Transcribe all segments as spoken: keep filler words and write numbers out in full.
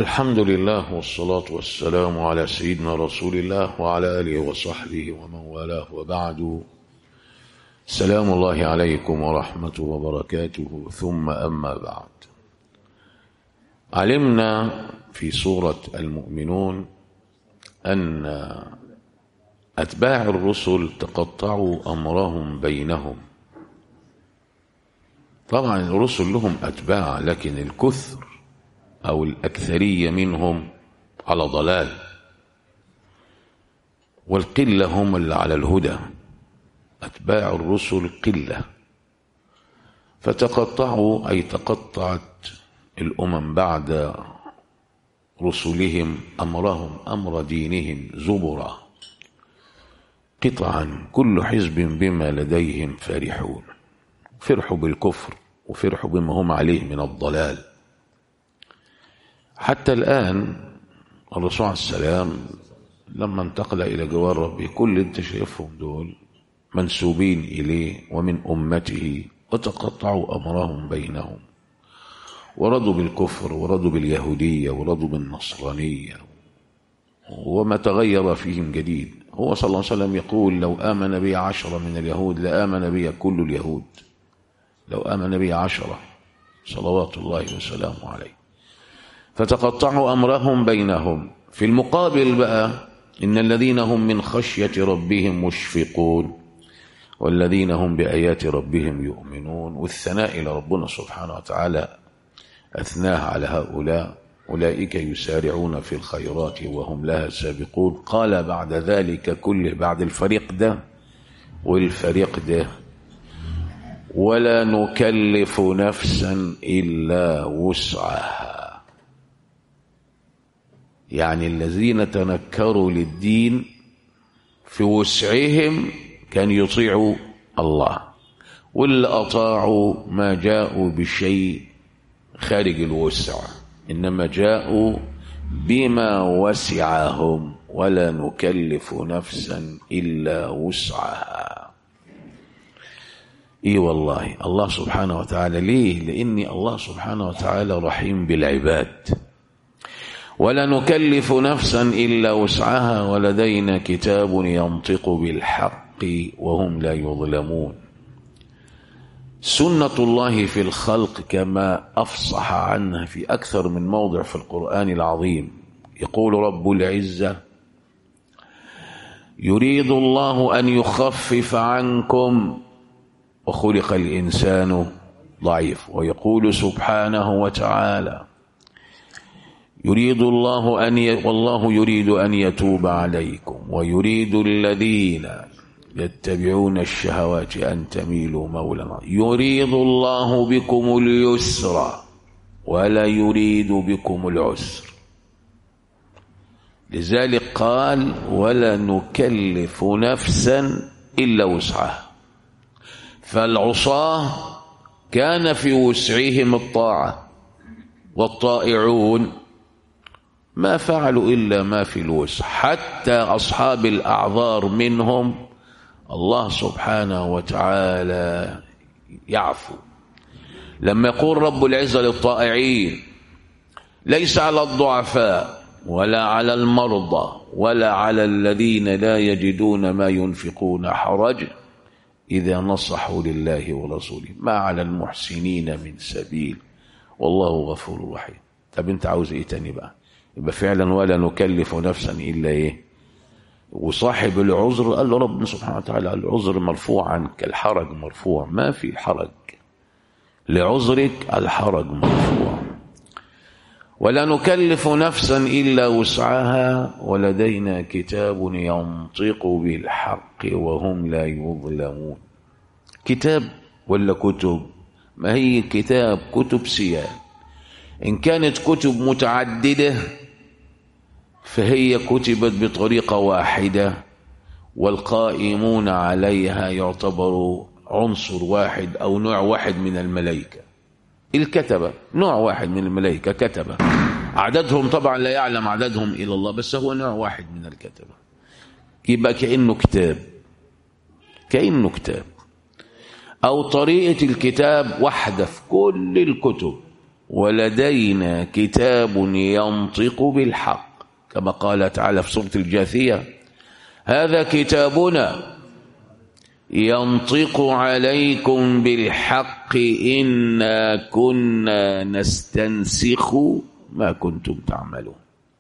الحمد لله والصلاة والسلام على سيدنا رسول الله وعلى آله وصحبه ومن والاه، وبعد. سلام الله عليكم ورحمته وبركاته، ثم أما بعد. علمنا في سورة المؤمنون أن أتباع الرسل تقطعوا أمرهم بينهم. طبعا الرسل لهم أتباع، لكن الكثر أو الأكثرية منهم على ضلال، والقلة هم اللي على الهدى. أتباع الرسل قلة، فتقطعوا أي تقطعت الأمم بعد رسلهم أمرهم أمر دينهم زبرا قطعا، كل حزب بما لديهم فرحون. فرحوا بالكفر وفرحوا بما هم عليه من الضلال. حتى الآن الرسول عليه السلام لما انتقل إلى جوار ربه، كل انت شايفهم دول منسوبين إليه ومن أمته، وتقطعوا أمرهم بينهم، ورضوا بالكفر ورضوا باليهودية ورضوا بالنصرانية، وما تغير فيهم جديد. هو صلى الله عليه وسلم يقول: لو آمن بي عشرة من اليهود لآمن بي كل اليهود. لو آمن بي عشرة صلوات الله وسلامه عليه. فتقطعوا أمرهم بينهم. في المقابل بقى إن الذين هم من خشية ربهم مشفقون، والذين هم بآيات ربهم يؤمنون. والثناء إلى ربنا سبحانه وتعالى أثناها على هؤلاء: أولئك يسارعون في الخيرات وهم لها سابقون. قال بعد ذلك كله، بعد الفريق ده والفريق ده: ولا نكلف نفسا إلا وسعها. يعني الذين تنكروا للدين في وسعهم كان يطيعوا الله، واللي أطاعوا ما جاءوا بشيء خارج الوسع، إنما جاءوا بما وسعهم. ولا نكلف نفسا إلا وسعها. إيه والله الله سبحانه وتعالى. ليه؟ لأن الله سبحانه وتعالى رحيم بالعباد. ولا نكلف نفسا إلا وسعها ولدينا كتاب ينطق بالحق وهم لا يظلمون. سنة الله في الخلق كما أفصح عنها في أكثر من موضع في القرآن العظيم. يقول رب العزة: يريد الله أن يخفف عنكم وخلق الإنسان ضعيف. ويقول سبحانه وتعالى: يريد الله أن ي... والله يريد أن يتوب عليكم ويريد الذين يتبعون الشهوات أن تميلوا مولا. يريد الله بكم اليسر ولا يريد بكم العسر. لذلك قال: ولا نكلف نفسا إلا وسعها. فالعصاة كان في وسعهم الطاعة، والطائعون ما فعلوا إلا ما في الوسع. حتى أصحاب الأعذار منهم الله سبحانه وتعالى يعفو. لما يقول رب العزة للطائعين: ليس على الضعفاء ولا على المرضى ولا على الذين لا يجدون ما ينفقون حرج إذا نصحوا لله ورسوله، ما على المحسنين من سبيل والله غفور رحيم. طب انت عاوز ايه تاني بقى؟ يبقى فعلا ولا نكلف نفسا إلا إيه. وصاحب العذر قال له ربنا سبحانه وتعالى: العذر مرفوع عنك، الحرج مرفوع. ما في حرج لعذرك، الحرج مرفوع. ولا نكلف نفسا إلا وسعها ولدينا كتاب ينطق بالحق وهم لا يظلمون. كتاب ولا كتب؟ ما هي كتاب، كتب سيان. إن كانت كتب متعددة فهي كتبت بطريقة واحدة، والقائمون عليها يعتبروا عنصر واحد أو نوع واحد من الملائكة. الكتبة نوع واحد من الملائكة، كتبة عددهم طبعا لا يعلم عددهم إلا الله، بس هو نوع واحد من الكتبة. يبقى كأنه كتاب، كأنه كتاب. أو طريقة الكتاب واحدة في كل الكتب، ولدينا كتاب ينطق بالحق، كما قال تعالى في سورة الجاثية: هذا كتابنا ينطق عليكم بالحق إنا كنا نستنسخ ما كنتم تعملون.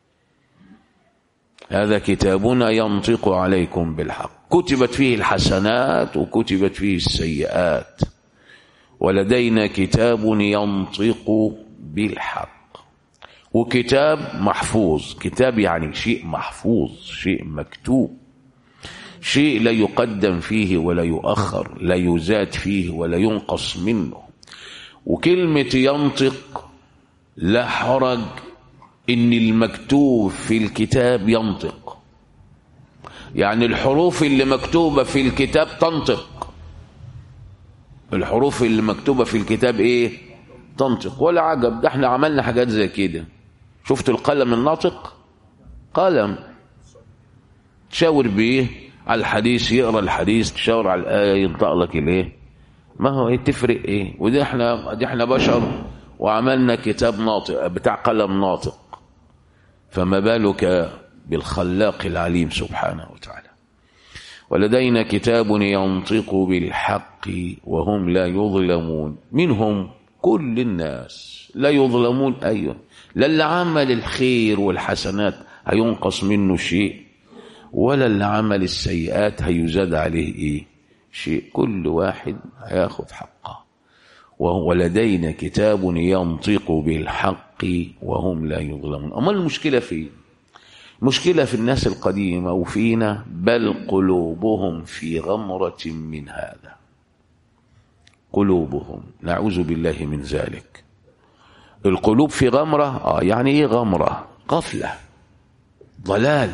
هذا كتابنا ينطق عليكم بالحق، كتبت فيه الحسنات وكتبت فيه السيئات. ولدينا كتاب ينطق بالحق، وكتاب محفوظ. كتاب يعني شيء محفوظ، شيء مكتوب، شيء لا يقدم فيه ولا يؤخر، لا يزاد فيه ولا ينقص منه. وكلمة ينطق لا حرج إن المكتوب في الكتاب ينطق، يعني الحروف اللي مكتوبة في الكتاب تنطق. الحروف اللي مكتوبة في الكتاب إيه؟ تنطق. ولا عجب، ده احنا عملنا حاجات زي كده. شفت القلم الناطق؟ قلم تشاور بيه على الحديث، يقرأ الحديث، تشاور على الآية، ينطق لك الإيه؟ ما هو إيه تفرق إيه؟ ودي احنا دي احنا بشر وعملنا كتاب ناطق بتاع قلم ناطق، فما بالك بالخلاق العليم سبحانه وتعالى. ولدينا كتاب ينطق بالحق وهم لا يظلمون. منهم كل الناس لا يظلمون. أيوه، لا اللي عمل الخير والحسنات هينقص منه شيء، ولا اللي عمل السيئات هيزاد عليه إيه شيء. كل واحد هياخد حقه. ولدينا كتاب ينطق بالحق وهم لا يظلمون. أما المشكلة فين؟ مشكلة في الناس القديمة وفينا. بل قلوبهم في غمرة من هذا. قلوبهم، نعوذ بالله من ذلك. القلوب في غمرة، آه يعني إيه غمرة؟ غفلة، ضلال.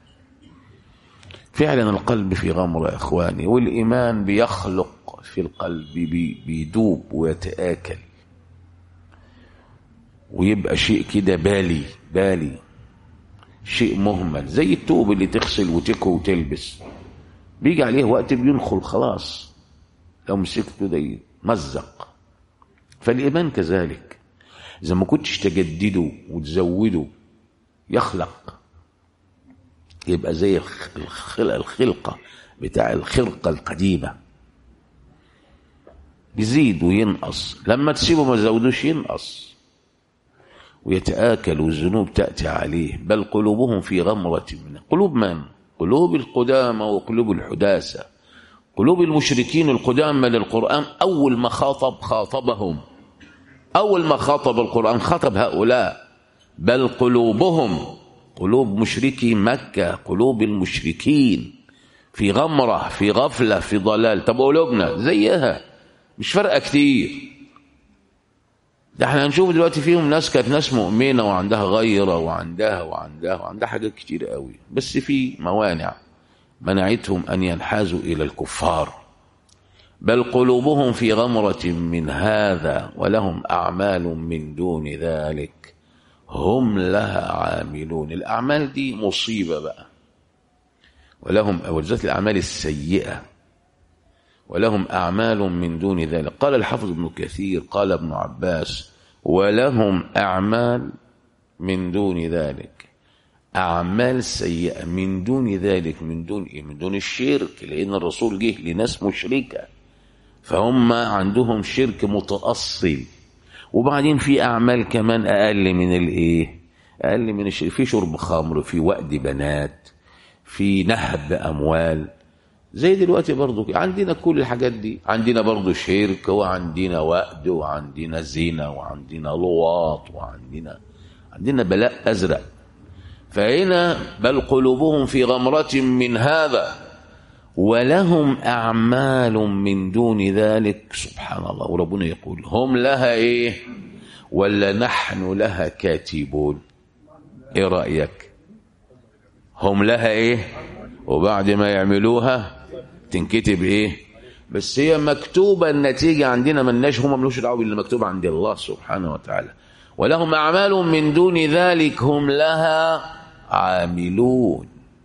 فعلا القلب في غمرة يا إخواني، والإيمان بيخلق في القلب، بي بيدوب ويتآكل ويبقى شيء كده بالي بالي، شيء مهمل، زي التوب اللي تغسل وتكوي وتلبس، بيجي عليه وقت بينخل خلاص، لو مسكته ده يمزق. فالإيمان كذلك، إذا ما كنتش تجدده وتزوده يخلق، يبقى زي الخلقة, الخلقة بتاع الخرقة القديمة، بيزيد وينقص. لما تسيبه ما تزودوش ينقص ويتآكل والذنوب تأتي عليه. بل قلوبهم في غمرة من. قلوب من؟ قلوب القدامى وقلوب الحداثة. قلوب المشركين القدامى للقرآن أول ما خاطب خاطبهم، أول ما خاطب القرآن خاطب هؤلاء. بل قلوبهم، قلوب مشركي مكة، قلوب المشركين في غمرة، في غفلة، في ضلال. طب قلوبنا زيها، مش فرقة كتير. ده احنا هنشوف دلوقتي فيهم ناس كانت ناس مؤمنة وعندها غيرة وعندها وعندها وعندها حاجات كتير قوي، بس في موانع منعتهم أن ينحازوا إلى الكفار. بل قلوبهم في غمرة من هذا ولهم أعمال من دون ذلك هم لها عاملون. الأعمال دي مصيبة بقى، ولهم وجزات الأعمال السيئة، ولهم أعمال من دون ذلك. قال الحافظ ابن كثير، قال ابن عباس: ولهم أعمال من دون ذلك، أعمال سيئة من دون ذلك. من دون إيه؟ من دون الشرك، لأن الرسول جه لناس مشركة فهم عندهم شرك متأصل. وبعدين في أعمال كمان أقل من الإيه؟ أقل من الشرك، في شرب خمر، في وأد بنات، في نهب أموال. زي دلوقتي برضو عندنا كل الحاجات دي، عندنا برضو شرك وعندنا وأد وعندنا زنا وعندنا لواط وعندنا عندنا بلاء أزرق. فهنا بل قلوبهم في غمرة من هذا ولهم أعمال من دون ذلك. سبحان الله. وربنا يقول هم لها إيه؟ ولا نحن لها كاتبون. إيه رأيك؟ هم لها إيه؟ وبعد ما يعملوها تنكتب إيه؟ بس هي مكتوبة النتيجة عندنا، ملناش، هم ملوش دعوة باللي مكتوب عند الله سبحانه وتعالى. ولهم أعمال من دون ذلك هم لها عاملون.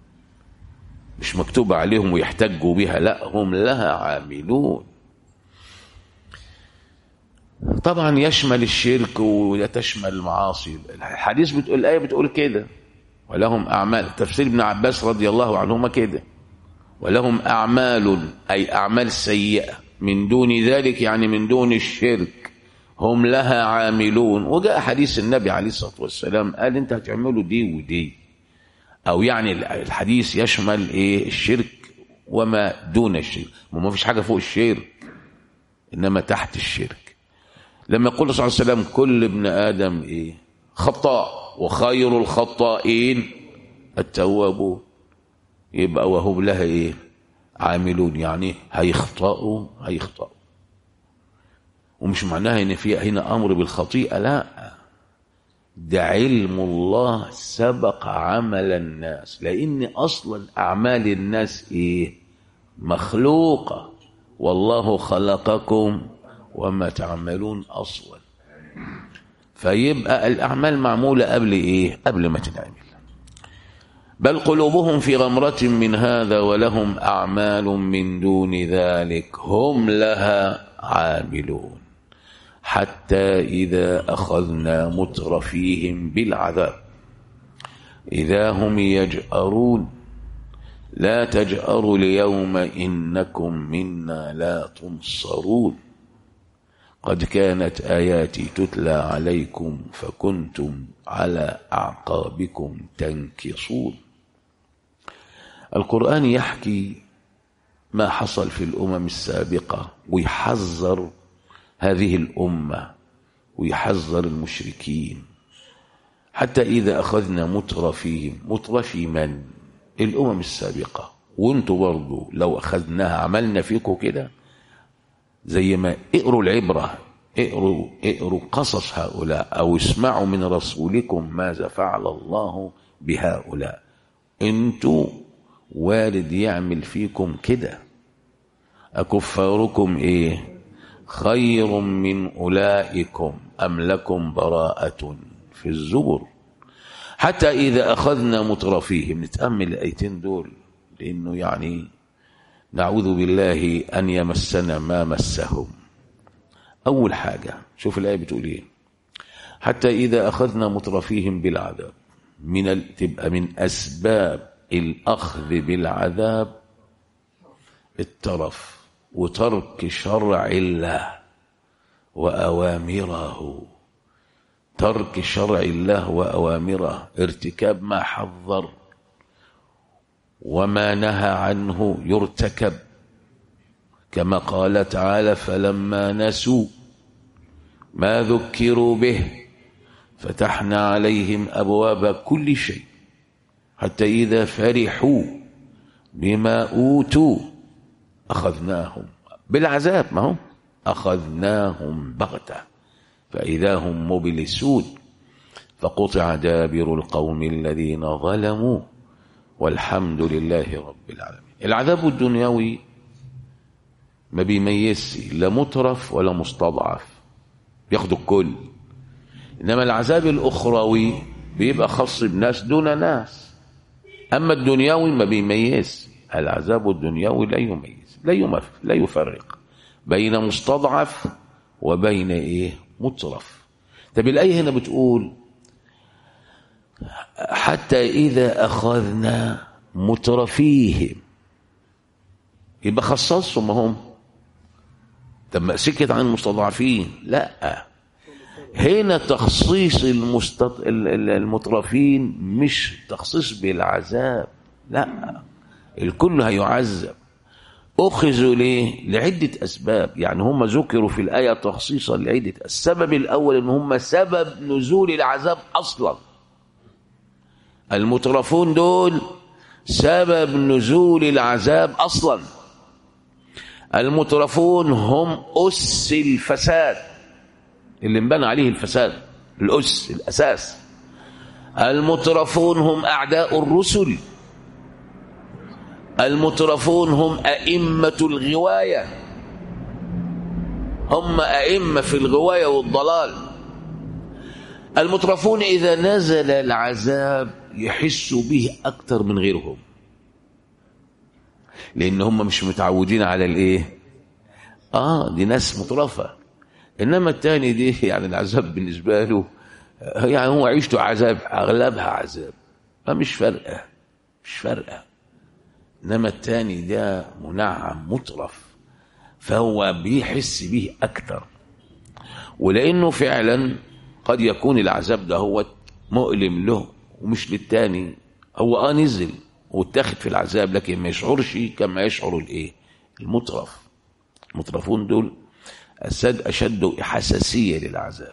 مش مكتوبة عليهم ويحتجوا بها، لا، هم لها عاملون. طبعا يشمل الشرك ويتشمل المعاصي. الحديث بتقول، الآية بتقول كده، ولهم أعمال، تفسير ابن عباس رضي الله عنهما كده، ولهم أعمال أي أعمال سيئة من دون ذلك، يعني من دون الشرك، هم لها عاملون. وجاء حديث النبي عليه الصلاة والسلام قال انت هتعملوا دي ودي، أو يعني الحديث يشمل إيه؟ الشرك وما دون الشرك، ما فيش حاجة فوق الشرك إنما تحت الشرك. لما يقول صلى الله عليه وسلم كل ابن آدم إيه؟ خطاء وخير الخطائين التوابون، يبقى وهم لها إيه؟ عاملون، يعني هيخطئوا هيخطئوا. ومش معناها إن في هنا أمر بالخطيئة، لا، ده علم الله سبق عمل الناس، لأن أصلا أعمال الناس إيه؟ مخلوقة، والله خلقكم وما تعملون أصلا. فيبقى الأعمال معمولة قبل إيه؟ قبل ما تتعمل. بل قلوبهم في غمرة من هذا ولهم أعمال من دون ذلك هم لها عاملون حتى إذا أخذنا مترفيهم بالعذاب إذا هم يجأرون لا تجأروا اليوم إنكم منا لا تنصرون قد كانت آياتي تتلى عليكم فكنتم على أعقابكم تنكصون. القرآن يحكي ما حصل في الأمم السابقة ويحذر هذه الأمة ويحذر المشركين. حتى إذا أخذنا مترفيهم، مترفي من؟ الأمم السابقة. وانتوا برضو لو أخذناها عملنا فيكم كده، زي ما اقروا العبرة، اقروا, اقروا قصص هؤلاء أو اسمعوا من رسولكم ماذا فعل الله بهؤلاء. انتوا وارد يعمل فيكم كده. أكفاركم ايه خير من أولئكم أم لكم براءة في الزبر. حتى إذا أخذنا مترفيهم، نتأمل الآيتين دول لأنه يعني نعوذ بالله أن يمسنا ما مسهم. أول حاجة شوف الآية بتقول إيه؟ حتى إذا أخذنا مترفيهم بالعذاب، من ال... تبقى من أسباب الأخذ بالعذاب الترف وترك شرع الله وأوامره. ترك شرع الله وأوامره، ارتكاب ما حذر وما نهى عنه يرتكب، كما قال تعالى فلما نسوا ما ذكروا به فتحنا عليهم أبواب كل شيء حتى إذا فرحوا بما أوتوا أخذناهم بالعذاب، ما هم أخذناهم بغتة فإذا هم مبلسون فقطع دابر القوم الذين ظلموا والحمد لله رب العالمين. العذاب الدنيوي ما بيميزش لا مترف ولا مستضعف، بياخدوا الكل. إنما العذاب الأخروي بيبقى خاص بناس دون ناس. أما الدنيوي ما بيميز، العذاب الدنيوي لا يميز، لا يمف لا يفرق بين مستضعف وبين إيه مترف. طب الآية هنا بتقول حتى إذا أخذنا مترفيهم، يبقى خصصهم هم. طب ما سكت عن المستضعفين؟ لا، هنا تخصيص المستط... المترفين مش تخصيص بالعذاب، لا، الكل هيعذب. أخذوا ليه؟ لعدة أسباب، يعني هم ذكروا في الآية تخصيصا لعدة. السبب الأول أن هم سبب نزول العذاب أصلا. المترفون دول سبب نزول العذاب أصلا. المترفون هم أس الفساد اللي انبنى عليه الفساد، الأس الأساس. المترفون هم أعداء الرسل. المترفون هم أئمة الغواية، هم أئمة في الغواية والضلال. المترفون إذا نزل العذاب يحسوا به أكثر من غيرهم، لأن هم مش متعودين على الإيه؟ آه دي ناس مترفة. إنما التاني دي يعني العذاب بالنسبة له يعني هو عيشته عذاب، أغلبها عذاب، فمش فارقة مش فارقة. إنما التاني ده منعم مطرف، فهو بيحس به أكثر، ولأنه فعلا قد يكون العذاب ده هو مؤلم له ومش للتاني. هو آه نزل واتاخد في العذاب لكن ما يشعرش كما يشعر الايه المطرف. المطرفون دول أسد أشد حساسية للعذاب،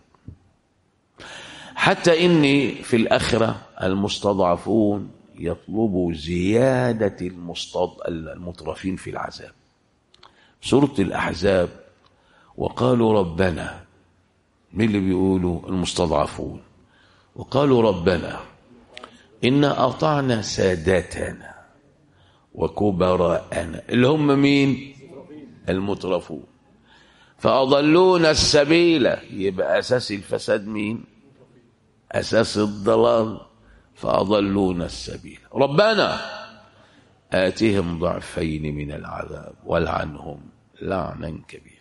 حتى إن في الآخرة المستضعفون يطلبوا زيادة المستض... المطرفين في العذاب. سورة الأحزاب وقالوا ربنا، من اللي بيقولوا المستضعفون، وقالوا ربنا إنا أطعنا ساداتنا وكبراءنا، اللي هم مين؟ المترفون، فأضلونا السبيل. يبقى أساس الفساد مين؟ أساس الضلال. فأضلونا السبيل، ربنا آتهم ضعفين من العذاب والعنهم لعنا كبيرا.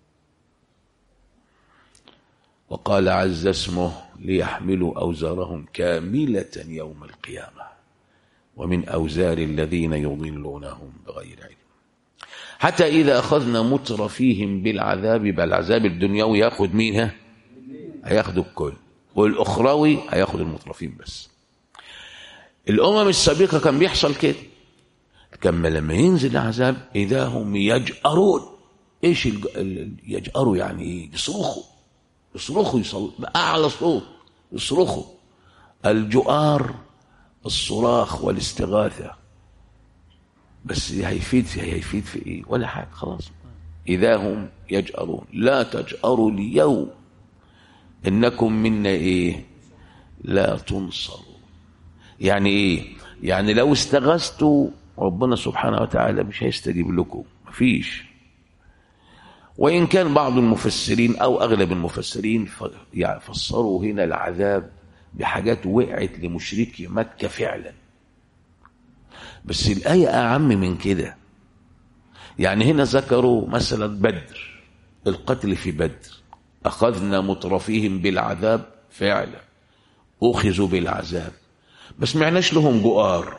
وقال عز اسمه ليحملوا أوزارهم كاملة يوم القيامة ومن أوزار الذين يضلونهم بغير علم. حتى إذا أخذنا مترفيهم بالعذاب، بالعذاب الدنيوي يأخذ مين؟ هيأخذ الكل، والأخروي هيأخذ المترفين بس. الأمم السابقة كان بيحصل كده، كما لما ينزل العذاب إذا هم يجأرون. إيش يجأروا؟ يعني إيه؟ يصرخوا يصرخوا يصل بأعلى صوت، يصرخوا. الجؤار الصراخ والاستغاثة، بس هيفيد في هيفيد في إيه؟ ولا حاجة، خلاص. إذا هم يجأرون لا تجأروا اليوم إنكم منا إيه؟ لا تنصروا. يعني إيه؟ يعني لو استغاثتوا ربنا سبحانه وتعالى مش هيستجيب لكم، مفيش. وإن كان بعض المفسرين أو أغلب المفسرين فسروا هنا العذاب بحاجات وقعت لمشركي مكة فعلا، بس الآية أعم من كده. يعني هنا ذكروا مثلا بدر، القتل في بدر، أخذنا مترفيهم بالعذاب فعلا، أخذوا بالعذاب، بس معناش لهم جؤار،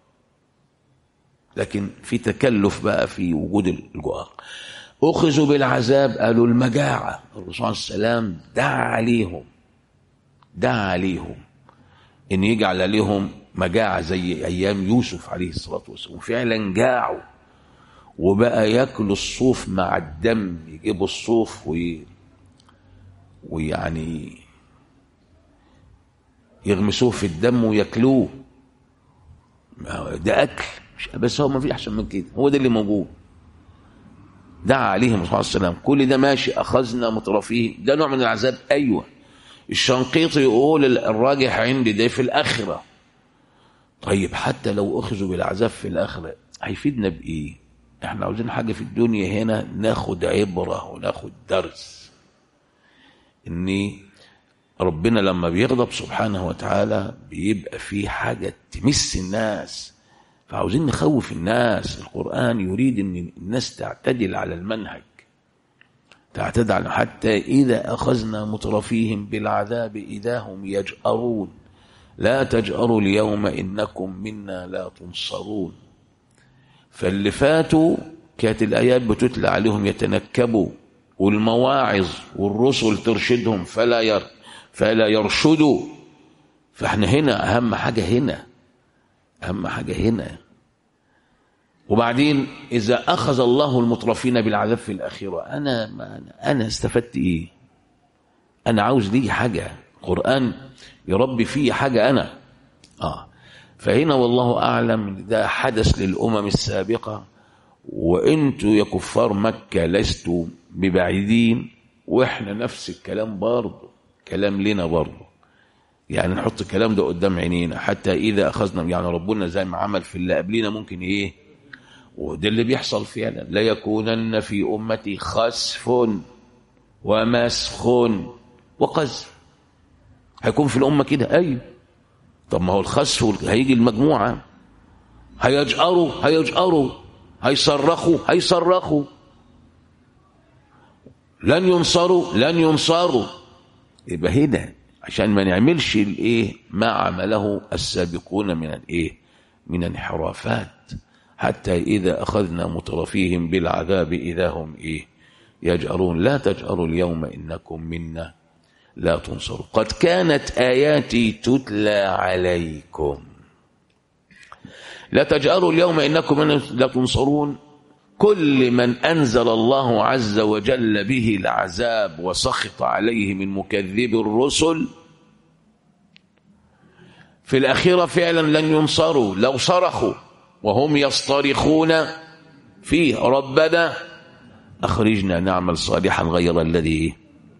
لكن في تكلف بقى في وجود الجؤار. أخذوا بالعذاب، قالوا المجاعة، الرسول عليه السلام دعا عليهم دعا عليهم إن يجعل عليهم مجاعة زي أيام يوسف عليه الصلاة والسلام. فعلا جاعوا وبقى يأكلوا الصوف مع الدم، يجيبوا الصوف وي... ويعني يغمسوه في الدم ويأكلوه. ده أكل، بس هو ما في أحسن من كده، هو ده اللي موجود. دعا عليهم الرسول صلى الله عليه وسلم. كل ده ماشي، أخذنا مترفيه، ده نوع من العذاب. أيوة، الشنقيطي يقول الراجح عندي ده في الآخرة. طيب حتى لو أخذوا بالعذاب في الآخرة هيفيدنا بإيه؟ احنا عاوزين حاجة في الدنيا هنا ناخد عبرة وناخد درس، إن ربنا لما بيغضب سبحانه وتعالى بيبقى فيه حاجة تمس الناس، فعاوزين نخوف الناس. القرآن يريد أن الناس تعتدل على المنهج، تعتدل على حتى إذا أخذنا مترفيهم بالعذاب إذا هم يجأرون لا تجأروا اليوم إنكم منا لا تنصرون. فاللي فاتوا كانت الآيات بتتلى عليهم يتنكبوا، والمواعظ والرسل ترشدهم فلا ير فلا يرشدوا. فاحنا هنا أهم حاجة هنا أهم حاجة هنا. وبعدين إذا أخذ الله المترفين بالعذاب في الآخرة، أنا ما أنا استفدت إيه؟ أنا عاوز لي حاجة، قرآن يربي فيه حاجة أنا. آه فهنا والله أعلم ده حدث للأمم السابقة، وإنتوا يا كفار مكة لستوا ببعيدين، وإحنا نفس الكلام برضه، كلام لنا برضه. يعني نحط الكلام ده قدام عينينا. حتى إذا أخذنا، يعني ربنا زي ما عمل في اللي قبلنا ممكن إيه، وده اللي بيحصل فعلا. لا يكونن في أمتي خسف ومسخ وقذف. هيكون في الأمة كده، أيوه. طب ما هو الخسف هيجي المجموعة، هيجأروا هيجأروا هيصرخوا هيصرخوا لن ينصروا لن ينصروا يبقى هنا عشان ما نعملش الايه ما عمله السابقون من الايه من انحرافات، حتى إذا أخذنا مترفيهم بالعذاب إذا هم إيه يجأرون. لا تجأروا اليوم إنكم منا لا تنصروا قد كانت آياتي تتلى عليكم. لا تجأروا اليوم إنكم منا لا تنصرون. كل من أنزل الله عز وجل به العذاب وسخط عليه من مكذب الرسل في الأخيرة فعلا لن ينصروا. لو صرخوا وهم يصطرخون فيه ربنا أخرجنا نعمل صالحا غير الذي.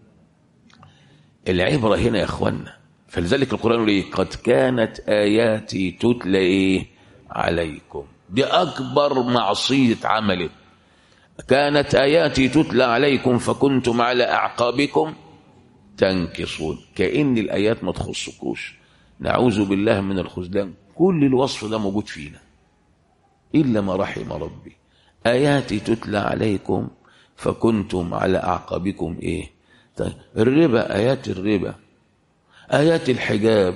العبرة هنا يا أخوانا، فلذلك القرآن يقول قد كانت آياتي تتلى عليكم. دي أكبر معصية عملت. كانت آياتي تتلى عليكم فكنتم على أعقابكم تنكصون. كأن الآيات ما تخصكوش. نعوذ بالله من الخذلان. كل الوصف ده موجود فينا إلا ما رحم ربي. آياتي تتلى عليكم فكنتم على أعقابكم إيه؟ الربا، آيات الربا، آيات الحجاب،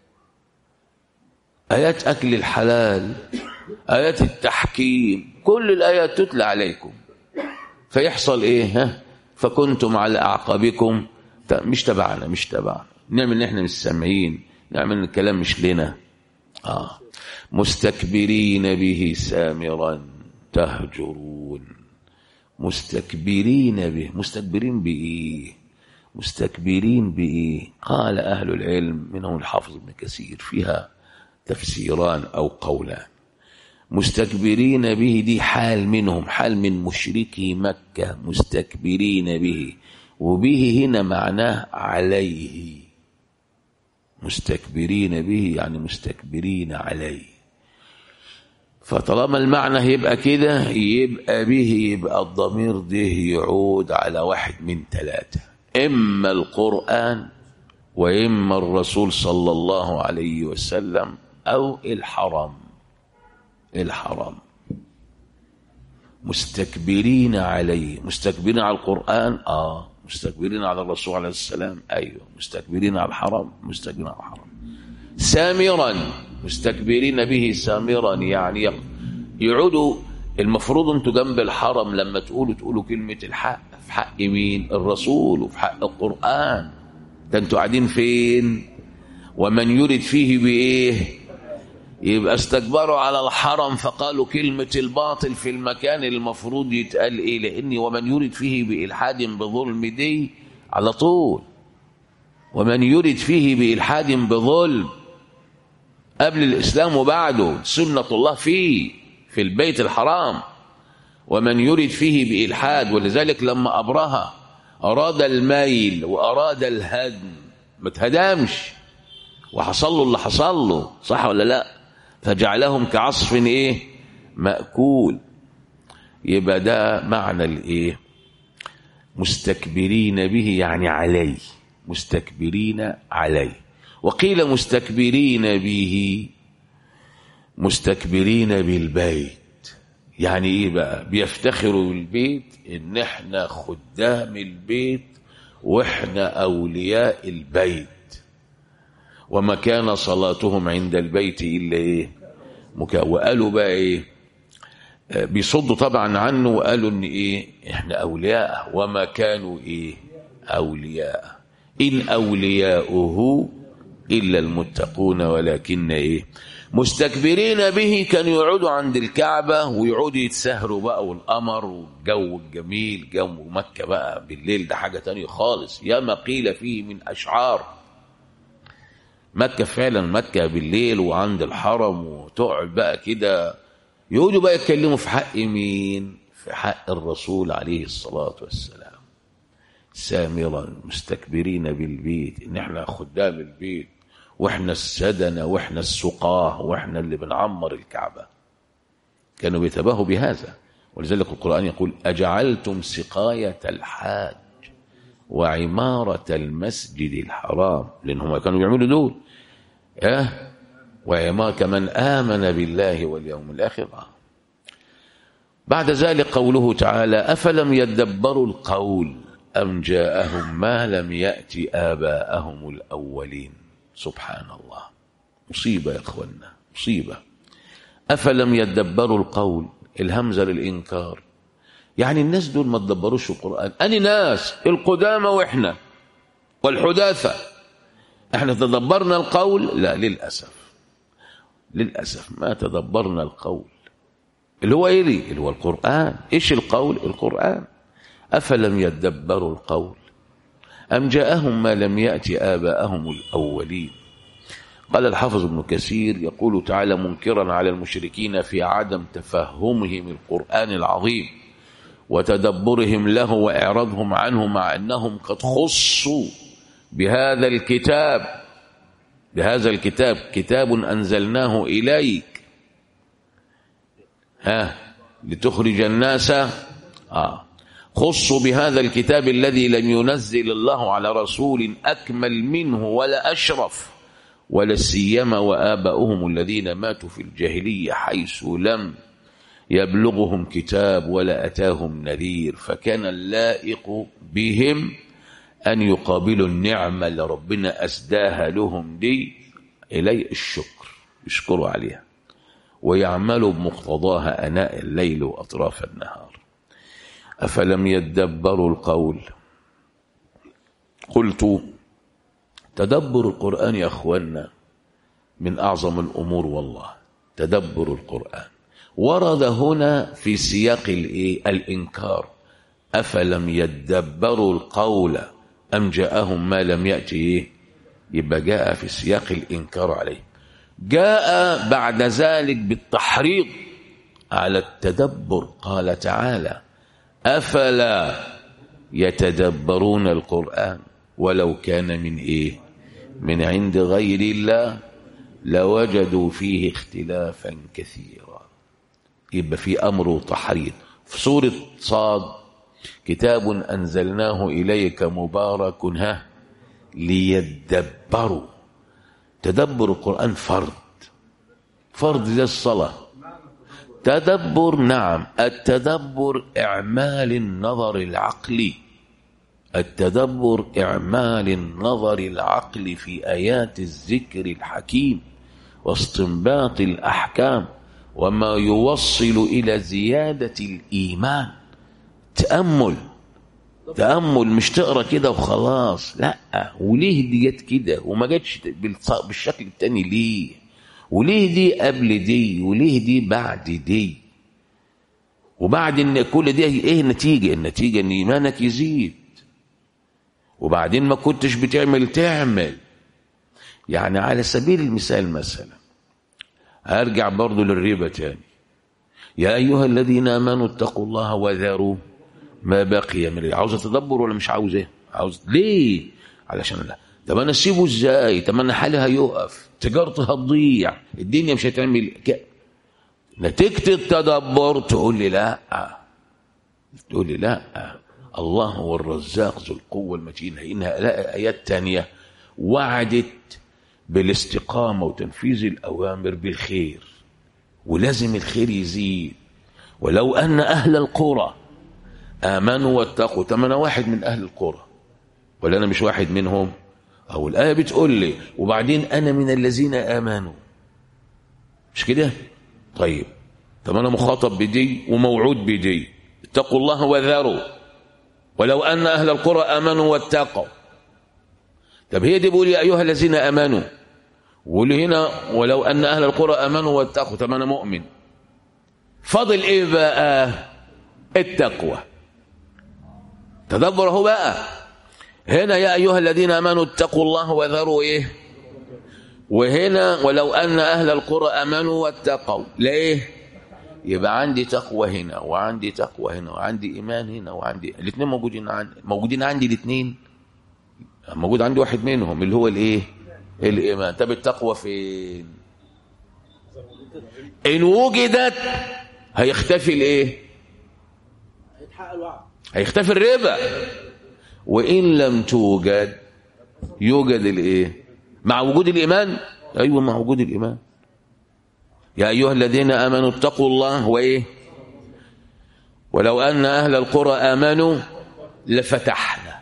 آيات أكل الحلال، آيات التحكيم، كل الآيات تتلى عليكم فيحصل إيه؟ ها؟ فكنتم على أعقابكم مش تبعنا مش تبعنا نعمل نحن مش سامعين، نعمل الكلام مش لنا. آه مستكبرين به سامرا تهجرون. مستكبرين به. مستكبرين بإيه؟ مستكبرين بإيه؟ قال أهل العلم منهم الحافظ ابن كثير فيها تفسيران أو قولان. مستكبرين به دي حال منهم، حال من مشركي مكة مستكبرين به، وبه هنا معناه عليه. مستكبرين به يعني مستكبرين عليه. فطالما المعنى يبقى كده يبقى به، يبقى الضمير ده يعود على واحد من ثلاثة، إما القرآن وإما الرسول صلى الله عليه وسلم أو الحرم. الحرم مستكبرين عليه. مستكبرين على القرآن آه مستكبرين على الرسول عليه السلام أيوه. مستكبرين على الحرم مستكبرين على الحرم. سامرا مستكبرين به سامرا يعني يعودوا. المفروض انتوا جنب الحرم لما تقولوا تقولوا كلمة الحق في حق مين؟ الرسول وفي حق القرآن. ده انتوا قاعدين فين؟ ومن يرد فيه بإيه؟ يبقى استكبروا على الحرم فقالوا كلمة الباطل في المكان المفروض يتقال إيه؟ لأني ومن يرد فيه بإلحاد بظلم دي على طول. ومن يرد فيه بإلحاد بظلم قبل الإسلام وبعده سنة الله فيه في البيت الحرام. ومن يرد فيه بإلحاد. ولذلك لما أبرهة أراد الميل وأراد الهدم ما تهدمش وحصل له اللي حصل له، صح ولا لا؟ فجعلهم كعصف إيه؟ مأكول. يبقى ده معنى الإيه؟ مستكبرين به يعني عليه. مستكبرين عليه. وقيل مستكبرين به مستكبرين بالبيت. يعني ايه بقى؟ بيفتخروا بالبيت ان احنا خدام البيت واحنا اولياء البيت، وما كان صلاتهم عند البيت الا ايه؟ مكا. وقالوا بقى ايه؟ بيصدوا طبعا عنه وقالوا ان ايه؟ احنا اولياء وما كانوا ايه؟ اولياء. ان اولياؤه إلا المتقون ولكن إيه؟ مستكبرين به. كانوا يقعدوا عند الكعبة ويقعدوا يتسهروا بقى، والقمر والجو الجميل جو مكة بقى بالليل ده حاجة تانية خالص. ياما قيل فيه من أشعار. مكة فعلا مكة بالليل وعند الحرم وتقعد بقى كده يقعدوا بقى يتكلموا في حق مين؟ في حق الرسول عليه الصلاة والسلام. سامرا مستكبرين بالبيت ان احنا خدام البيت واحنا السدنة واحنا السقاه واحنا اللي بنعمر الكعبة. كانوا بيتباهوا بهذا. ولذلك القرآن يقول أجعلتم سقاية الحاج وعمارة المسجد الحرام، لأنهم كانوا بيعملوا دول اه وعمارة من آمن بالله واليوم الآخر. بعد ذلك قوله تعالى أفلم يدبروا القول أم جاءهم ما لم يأت آباءهم الأولين. سبحان الله، مصيبة يا أخوانا، مصيبة. أفلم يدبروا القول، الهمزة للإنكار، يعني الناس دول ما تدبروش القرآن. أني ناس القدامى وإحنا والحداثة إحنا تدبرنا القول؟ لا، للأسف للأسف ما تدبرنا القول اللي هو إيه؟ اللي هو القرآن. إيش القول؟ القرآن. أفلم يدبروا القول أم جاءهم ما لم يأت آباءهم الأولين. قال الحافظ ابن كثير يقول تعالى منكرا على المشركين في عدم تفهمهم القرآن العظيم وتدبرهم له وإعراضهم عنه، مع أنهم قد خصوا بهذا الكتاب بهذا الكتاب كتاب أنزلناه إليك ها لتخرج الناس آه خصوا بهذا الكتاب الذي لم ينزل الله على رسول أكمل منه ولا أشرف، ولا سيما وآباؤهم الذين ماتوا في الجاهلية حيث لم يبلغهم كتاب ولا أتاهم نذير، فكان اللائق بهم أن يقابلوا النعمة اللي ربنا أسداها لهم دي إلي الشكر، يشكروا عليها ويعملوا بمقتضاها أناء الليل وأطراف النهار. أفلم يدبروا القول. قلت تدبر القرآن يا أخوانا من أعظم الأمور والله. تدبر القرآن ورد هنا في سياق الإنكار. أفلم يدبروا القول أم جاءهم ما لم يأتي، يبقى جاء في سياق الإنكار عليه. جاء بعد ذلك بالتحريض على التدبر. قال تعالى أفلا يتدبرون القرآن ولو كان من إيه من عند غير الله لوجدوا فيه اختلافا كثيرا. يبقى في أمر وتحريض. في سورة صاد كتاب أنزلناه إليك مبارك ها ليدبروا. تدبر القرآن فرض فرض زي الصلاة. تدبر نعم، التدبر إعمال النظر العقلي التدبر إعمال النظر العقلي في آيات الذكر الحكيم واستنباط الأحكام وما يوصل إلى زيادة الإيمان. تأمل تأمل، مش تقرأ كده وخلاص، لا. وليه دي جت كده وما جتش بالشكل التاني ليه؟ وليه دي قبل دي وليه دي بعد دي؟ وبعد ان كل دي ايه النتيجة؟ النتيجة ان ايمانك يزيد، وبعدين ما كنتش بتعمل تعمل. يعني على سبيل المثال مثلا هرجع برضو للربا تاني. يا ايها الذين امنوا اتقوا الله وذروا ما بقي من الربا. عاوز تدبر ولا مش عاوزه؟ عاوز. ليه؟ علشان لا. طب انا اسيبه ازاي؟ طب انا حالي هيقف، تجارتي هتضيع، الدنيا مش هتعمل كده. نتيجة التدبر تقول لي لا تقول لي لا الله هو الرزاق ذو القوة المتين. لأنها آيات تانية وعدت بالاستقامة وتنفيذ الأوامر بالخير، ولازم الخير يزيد. ولو أن أهل القرى آمنوا واتقوا. طب أنا واحد من أهل القرى ولا أنا مش واحد منهم؟ أو الآية بتقول لي وبعدين أنا من الذين آمنوا، مش كده؟ طيب طب أنا مخاطب بدي وموعود بدي. اتقوا الله وذروا ولو أن أهل القرى آمنوا واتقوا. طب هي دي بقول يا أيها الذين آمنوا، واللي هنا ولو أن أهل القرى آمنوا واتقوا. طب أنا مؤمن، فضل إيه بقى؟ التقوى. تدبره بقى هنا يا أيها الذين آمنوا اتقوا الله وذروا إيه، وهنا ولو أن أهل القرى آمنوا واتقوا. ليه؟ يبقى عندي تقوى هنا وعندي تقوى هنا وعندي إيمان هنا وعندي الاثنين موجودين عندي موجودين عندي الاثنين موجود عندي واحد منهم اللي هو الإيه؟ الإيمان. طب التقوى فين؟ إن وجدت هيختفي الإيه؟ هيختفي الربا. وإن لم توجد يوجد الإيه؟ مع وجود الإيمان. أيوة مع وجود الإيمان. يا أيها الذين آمنوا اتقوا الله وإيه ولو أن أهل القرى آمنوا لفتحنا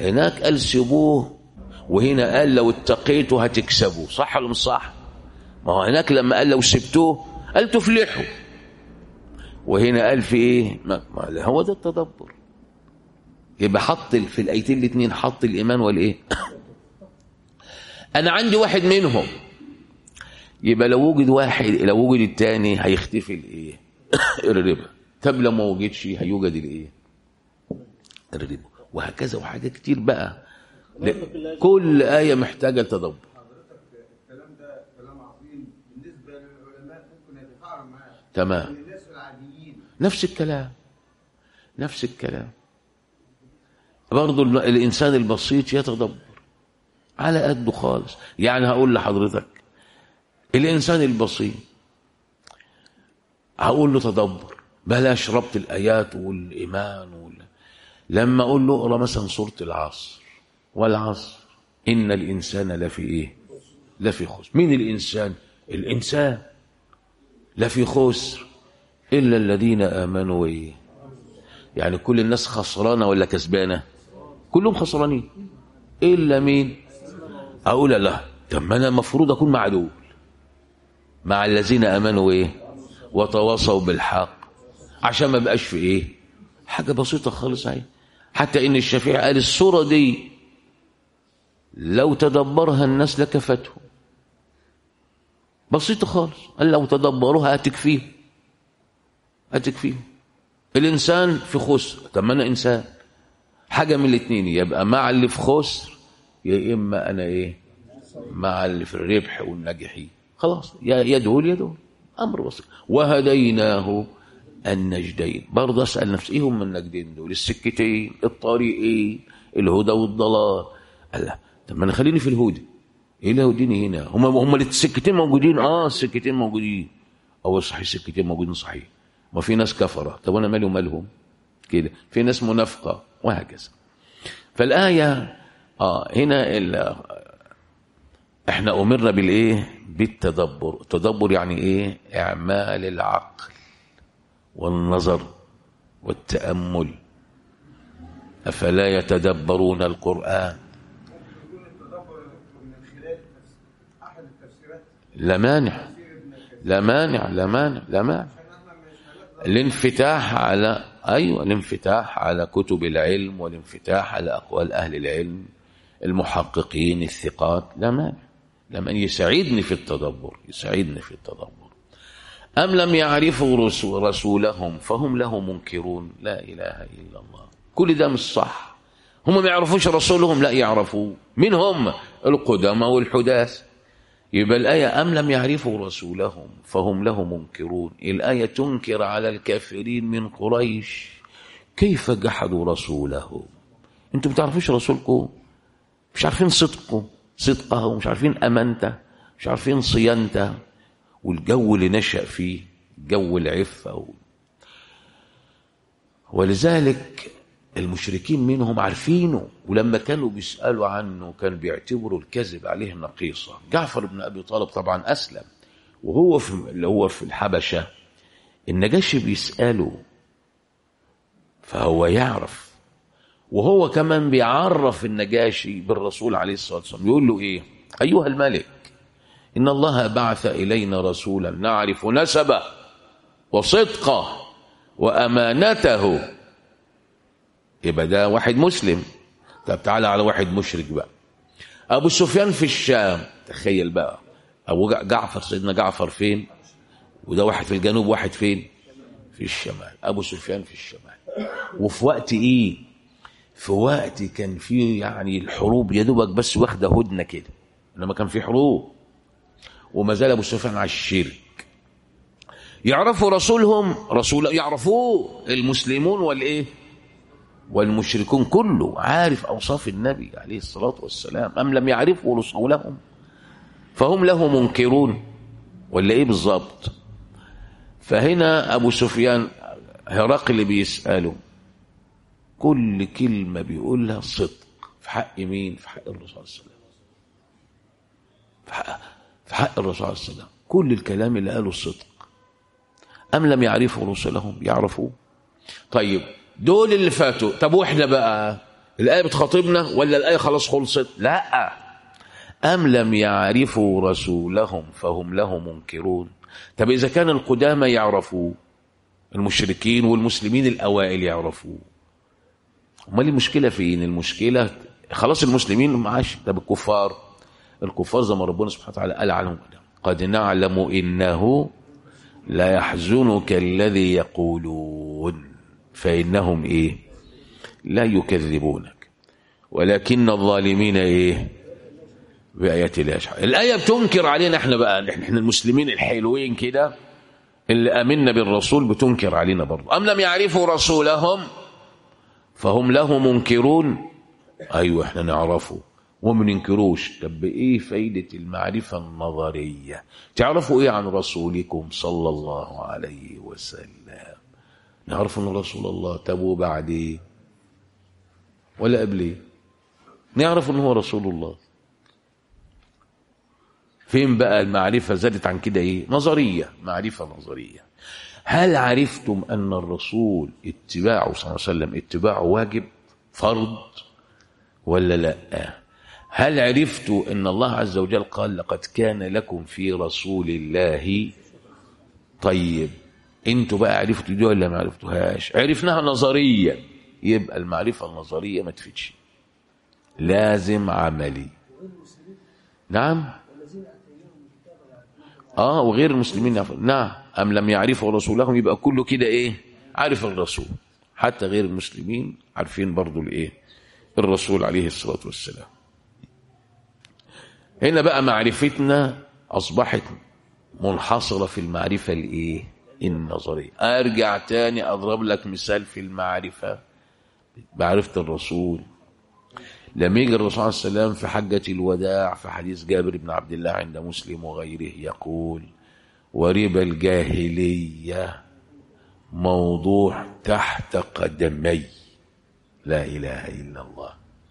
هناك قال سيبوه، وهنا قال لو اتقيتوا هتكسبوا. صح ولا مش صح؟ ما هو هناك لما قال لو سبتوه قال تفلحوا، وهنا قال في ايه؟ ما هو ده التدبر. يبقى حط في الايتين الاثنين حط الايمان والايه. انا عندي واحد منهم، يبقى لو وجد واحد لو وجد الثاني هيختفي الايه؟ الربا. طب لو ما وجدش هيوجد الايه؟ الربا. وهكذا وحاجات كتير بقى. كل آية محتاجة لتدبر. الكلام ده كلام عظيم بالنسبة للعلماء، ممكن يتفاعلوا معاه. تمام. الناس العاديين نفس الكلام نفس الكلام برضو الإنسان البسيط يتدبر على قده خالص. يعني هقول لحضرتك الإنسان البسيط هقول له تدبر، بلاش ربط الآيات والإيمان وال... لما أقول له اقرأ مثلا سورة العصر، والعصر إن الإنسان لفي إيه؟ لفي خسر. مين الإنسان؟ الإنسان لفي خسر إلا الذين آمنوا إيه؟ يعني كل الناس خسرانة ولا كسبانة؟ كلهم خسرانين إلا مين؟ أقول لا، طب ما أنا المفروض أكون مع دول، مع الذين آمنوا إيه؟ وتواصوا بالحق، عشان ما بقاش في إيه؟ حاجة بسيطة خالص اهي. حتى إن الشافعي قال السورة دي لو تدبرها الناس لكفتهم. بسيطة خالص، قال لو تدبروها هتكفيهم هتكفيهم. الإنسان في خسر، طب ما أنا إنسان، حاجة من الاثنين، يبقى مع اللي في خسر يا إما أنا إيه؟ مع اللي في الربح والناجحين. خلاص، يدعو يدعو، أمر بسيط. وهديناه النجدين. برضه أسأل نفسي إيه هم النجدين دول؟ السكتين، الطريقين، الهدى والضلال. الله، طب ما أنا خليني في الهدى. إيه اللي هوديني هنا؟ هم هم السكتين موجودين. آه السكتين موجودين. أو صحيح السكتين موجودين صحيح. ما في ناس كفرة، طب أنا مالي ومالهم؟ كده في ناس منافقة وهكذا. فالآية آه هنا ال... إحنا أمرنا بالإيه؟ بالتدبر. التدبر يعني إيه؟ إعمال العقل والنظر والتأمل. أفلا يتدبرون القرآن؟ لا مانع لا مانع لا مانع لا مانع. الانفتاح على أيوة الانفتاح على كتب العلم، والانفتاح على أقوال أهل العلم المحققين الثقات، لا مانع. لمن يساعدني في التدبر يساعدني في التدبر. أم لم يعرفوا رسولهم فهم له منكرون. لا إله إلا الله. كل ده مش صح. هم ما يعرفوش رسولهم؟ لا يعرفوه. من هم؟ القدامى والحداث. يبقى الآية أم لم يعرفوا رسولهم فهم له منكرون. الآية تنكر على الكافرين من قريش كيف جحدوا رسوله. انتم بتعرفوش رسولكم، مش عارفين صدقه صدقه مش عارفين أمانته، مش عارفين صيانته، والجو اللي نشأ فيه جو العفة. ولذلك المشركين منهم عارفينه، ولما كانوا بيسألوا عنه كانوا بيعتبروا الكذب عليه نقيصة. جعفر بن أبي طالب طبعا أسلم، وهو في اللي هو في الحبشة النجاشي بيسأله فهو يعرف، وهو كمان بيعرف النجاشي بالرسول عليه الصلاة والسلام. يقول له إيه؟ أيها الملك، إن الله بعث إلينا رسولا نعرف نسبه وصدقه وأمانته. يبقى ده واحد مسلم. طب تعالى على واحد مشرك بقى. أبو سفيان في الشام، تخيل بقى. أبو جعفر سيدنا جعفر فين؟ وده واحد في الجنوب، واحد فين؟ في الشمال. أبو سفيان في الشمال. وفي وقت إيه؟ في وقت كان فيه يعني الحروب يا دوبك بس واخدة هدنة كده، لما كان في حروب، وما زال أبو سفيان على الشرك. يعرفوا رسولهم، رسول يعرفوه المسلمون والإيه؟ والمشركون. كله عارف أوصاف النبي عليه الصلاة والسلام. أم لم يعرفوا رسولهم فهم له منكرون، ولا إيه بالضبط؟ فهنا أبو سفيان هرقل بيسأله، كل كلمة بيقولها صدق في حق مين؟ في حق الرسول صلى الله عليه وسلم. في حق, في حق الرسول صلى الله عليه وسلم كل الكلام اللي قاله صدق. أم لم يعرفوا رسلهم؟ يعرفوه. طيب دول اللي فاتوا، طب واحنا بقى الآية بتخاطبنا ولا الآية خلاص خلصت؟ لا. أم لم يعرفوا رسولهم فهم له منكرون. طب إذا كان القدامى يعرفوا، المشركين والمسلمين الأوائل يعرفوا، امال المشكلة فين؟ المشكلة خلاص المسلمين معاش. طب الكفار، الكفار زي ما ربنا سبحانه وتعالى قال عنهم قد نعلم إنه لا يحزنك الذي يقولون فإنهم إيه؟ لا يكذبونك ولكن الظالمين إيه؟ بآيات الله يجحدون. الآية بتنكر علينا احنا بقى، احنا المسلمين الحلوين كده اللي آمنا بالرسول بتنكر علينا برضه. أم لم يعرفوا رسولهم فهم له منكرون. أيوة احنا نعرفه وما ننكروش. طب ايه فايدة المعرفة النظرية؟ تعرفوا ايه عن رسولكم صلى الله عليه وسلم؟ نعرف ان رسول الله. طب وبعدين ولا قبليه نعرف ان هو رسول الله؟ فين بقى المعرفة زادت عن كده؟ ايه؟ نظرية، معرفة نظرية. هل عرفتم ان الرسول اتباعه صلى الله عليه وسلم اتباعه واجب فرض ولا لا؟ هل عرفتوا ان الله عز وجل قال لقد كان لكم في رسول الله؟ طيب انتوا بقى عرفتوا دي ولا ما عرفتوهاش؟ عرفناها نظريا. يبقى المعرفة النظرية ما تفيدش، لازم عملي. نعم اه وغير المسلمين يعرف. نعم. ام لم يعرفوا رسولهم، يبقى كله كده ايه؟ عارف الرسول. حتى غير المسلمين عارفين برضو الايه؟ الرسول عليه الصلاة والسلام. هنا بقى معرفتنا اصبحت منحصرة في المعرفة الايه؟ النظرية. ارجع تاني اضرب لك مثال في المعرفة، معرفة الرسول. لما يجي الرسول عليه السلام في حجة الوداع في حديث جابر بن عبد الله عند مسلم وغيره يقول وربا الجاهلية موضوع تحت قدمي لا إله إلا الله.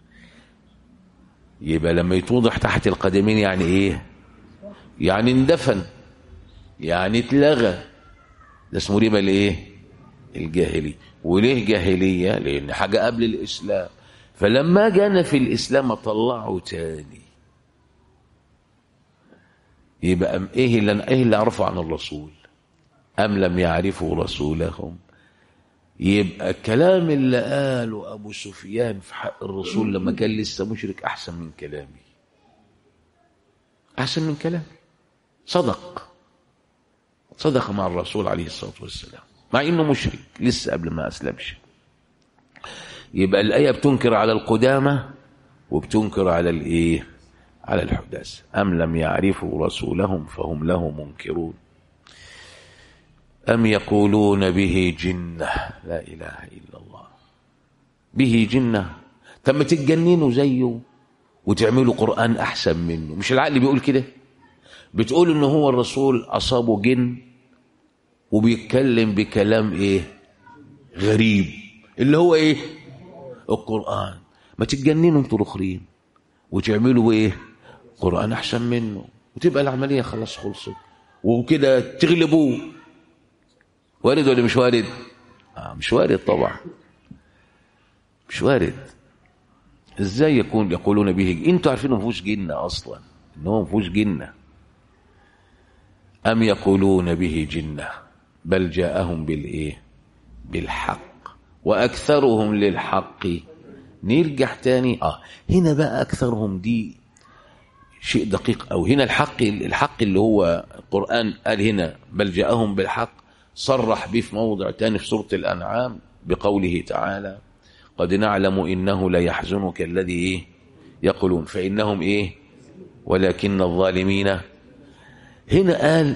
يبقى لما يتوضح تحت القدمين يعني ايه؟ يعني اندفن، يعني اتلغى. ده اسمه ربا الايه؟ الجاهلية. وليه جاهلية؟ لأن حاجة قبل الإسلام، فلما جانا في الإسلام طلعوا تاني. يبقى ايه اللي ايه اللي عرفوا عن الرسول؟ أم لم يعرفوا رسولهم. يبقى الكلام اللي قاله أبو سفيان في حق الرسول لما كان لسه مشرك أحسن من كلامي، أحسن من كلامي. صدق صدق مع الرسول عليه الصلاة والسلام مع إنه مشرك لسه قبل ما أسلمش. يبقى الآية بتنكر على القدامى وبتنكر على الإيه؟ على الحداث. أم لم يعرفوا رسولهم فهم له منكرون. أم يقولون به جنة. لا إله إلا الله. به جنة. تم تتجننوا زيه وتعملوا قرآن أحسن منه. مش العقل بيقول كده؟ بتقول إنه هو الرسول أصابه جن وبيتكلم بكلام إيه؟ غريب اللي هو إيه؟ القرآن. ما تتجننوا انتوا الأخرين وتعملوا إيه؟ قرآن أحسن منه وتبقى العملية خلاص خلصت وكده تغلبوه. وارد ولا مش وارد؟ آه مش وارد طبعا، مش وارد. ازاي يكون يقولون به؟ انتوا عارفين ما فيهوش جنة اصلا، ان هو ما فيهوش جنة. ام يقولون به جنة بل جاءهم بالايه؟ بالحق واكثرهم للحق. نرجع تاني اه هنا بقى اكثرهم دي شيء دقيق. او هنا الحق الحق اللي هو القرآن قال هنا بل جاءهم بالحق، صرح به في موضع تاني في سورة الأنعام بقوله تعالى قد نعلم إنه لا يحزنك الذي إيه؟ يقولون فإنهم إيه؟ ولكن الظالمين. هنا قال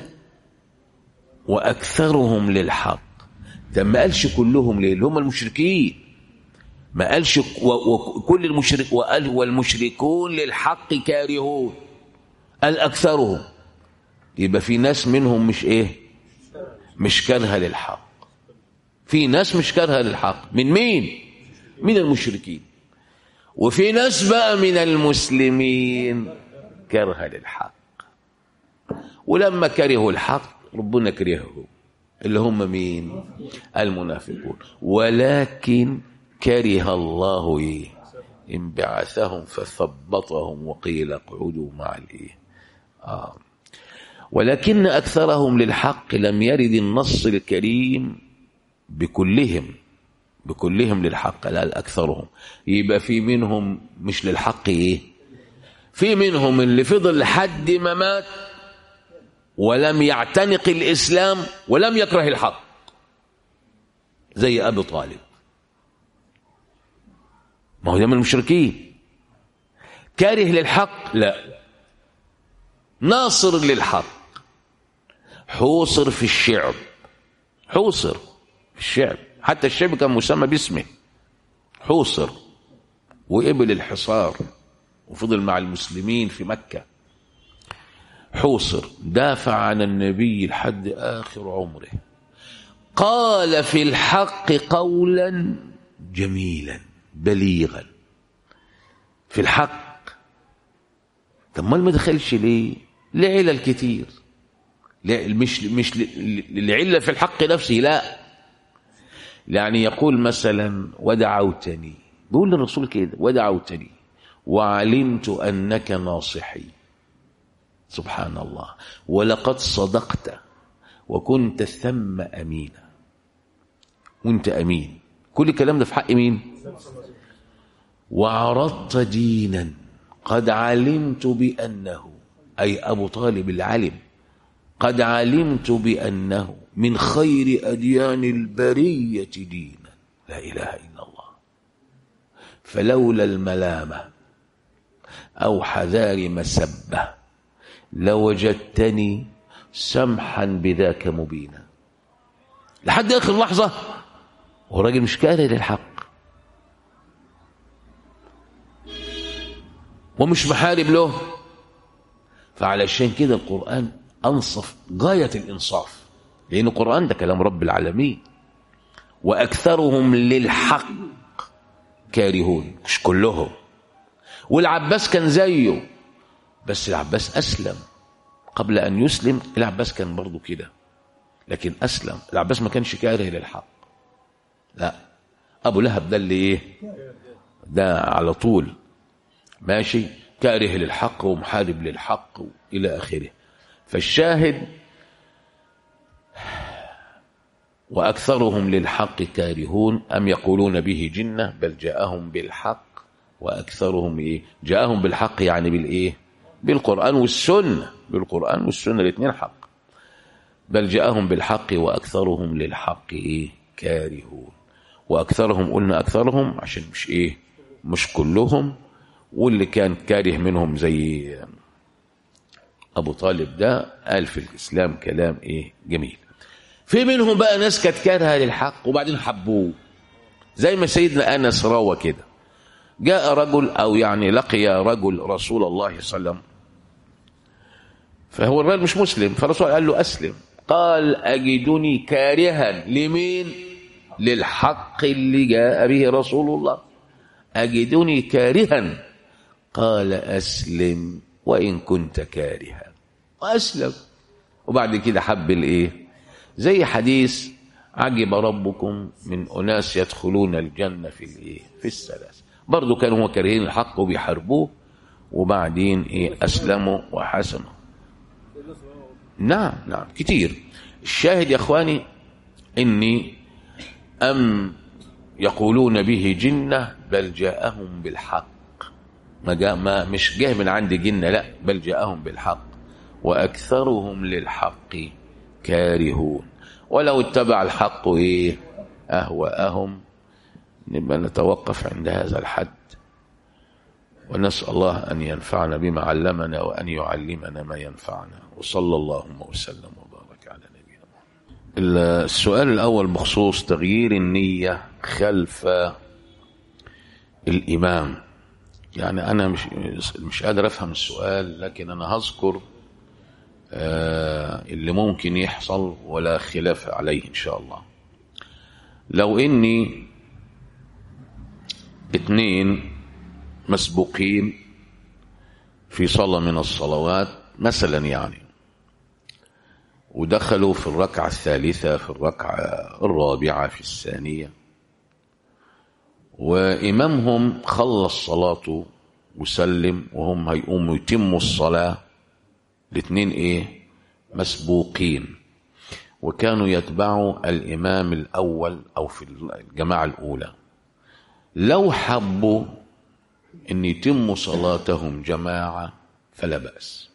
وأكثرهم للحق. ده ما قالش كلهم ليه؟ اللي هم المشركين. ما قالش وكل المشرك وقال والمشركون للحق كارهون، قال أكثرهم. يبقى في ناس منهم مش إيه؟ مش كارهة للحق. في ناس مش كارهة للحق. من مين؟ من المشركين. وفي ناس بقى من المسلمين كارهة للحق. ولما كرهوا الحق ربنا كرههم، اللي هم مين؟ المنافقون. ولكن كره الله إيه؟ انبعاثهم فثبطهم وقيل اقعدوا مع الايه آه. ولكن أكثرهم للحق لم يرد النص الكريم بكلهم بكلهم للحق، لا أكثرهم. يبقى في منهم مش للحق إيه، في منهم اللي فضل لحد ما مات ولم يعتنق الإسلام ولم يكره الحق، زي أبي طالب، ما هو ده من المشركين. كاره للحق لا، ناصر للحق، حوصر في الشعب، حوصر في الشعب، حتى الشعب كان مسمى باسمه حوصر، وقبل الحصار وفضل مع المسلمين في مكة. حوصر دافع عن النبي لحد آخر عمره، قال في الحق قولا جميلا بليغا في الحق. طب ما دخلش ليه؟ لعلل كتير، مش مش لعلة في الحق نفسه، لا، يعني يقول مثلا ودعوتني، بيقول للرسول كده ودعوتني وعلمت أنك ناصحي، سبحان الله، ولقد صدقت وكنت ثم أمينا، وانت أمين. كل الكلام ده في حق مين؟ وعرضت دينا قد علمت بأنه، أي أبو طالب العلم، قد علمت بأنه من خير أديان البرية دينا، لا إله إلا الله، فلولا الملامة أو حذار مسبة لوجدتني سمحا بذاك مبينا. لحد آخر لحظة هو راجل مش كاره للحق ومش محارب له. فعلشان كده القرآن أنصف غاية الإنصاف، لأن القرآن ده كلام رب العالمين. وأكثرهم للحق كارهون، مش كلهم. والعباس كان زيه، بس العباس أسلم قبل أن يسلم. العباس كان برضو كده لكن أسلم. العباس ما كانش كاره للحق، لا. أبو لهب ده اللي إيه، ده على طول ماشي كاره للحق ومحارب للحق إلى آخره. فالشاهد وأكثرهم للحق كارهون أم يقولون به جنة بل جاءهم بالحق وأكثرهم إيه، جاءهم بالحق يعني بالإيه، بالقرآن والسنة، بالقرآن والسنة الاثنين حق. بل جاءهم بالحق وأكثرهم للحق إيه كارهون. وأكثرهم قلنا أكثرهم عشان مش إيه، مش كلهم. واللي كان كاره منهم زي أبو طالب ده قال في الإسلام كلام إيه جميل. في منهم بقى ناس كانت كارهة للحق وبعدين حبوه، زي ما سيدنا أنس روى كده. جاء رجل أو يعني لقي رجل رسول الله صلى الله عليه وسلم، فهو الرجل مش مسلم، فالرسول قال له أسلم. قال أجدني كارها لمين؟ للحق اللي جاء به رسول الله، أجدني كارها. قال أسلم وإن كنت كارها، وأسلم. وبعد كده حب الإيه، زي حديث عجب ربكم من أناس يدخلون الجنة في الإيه، في الثلاث. برضو كانوا كارهين الحق وبيحاربوه وبعدين إيه أسلموا وحسنوا. نعم نعم كتير. الشاهد يا أخواني إني أم يقولون به جنة بل جاءهم بالحق، ما, جاء ما مش جاء من عند جنة، لا، بل جاءهم بالحق. وأكثرهم للحق كارهون. ولو اتبع الحق إيه أهواءهم. نبقى نتوقف عند هذا الحد، ونسأل الله أن ينفعنا بما علمنا وأن يعلمنا ما ينفعنا. وصلى اللهم وسلم وبارك على نبينا محمد. السؤال الأول بخصوص تغيير النية خلف الإمام. يعني أنا مش مش قادر أفهم السؤال، لكن أنا هذكر اللي ممكن يحصل ولا خلاف عليه إن شاء الله. لو إني اثنين مسبوقين في صلاة من الصلوات مثلا يعني، ودخلوا في الركعة الثالثة، في الركعة الرابعة، في الثانية، وإمامهم خلص صلاته وسلم وهم هيقوموا يتموا الصلاة، الاثنين إيه؟ مسبوقين، وكانوا يتبعوا الإمام الأول أو في الجماعة الأولى. لو حبوا أن يتموا صلاتهم جماعة فلا بأس.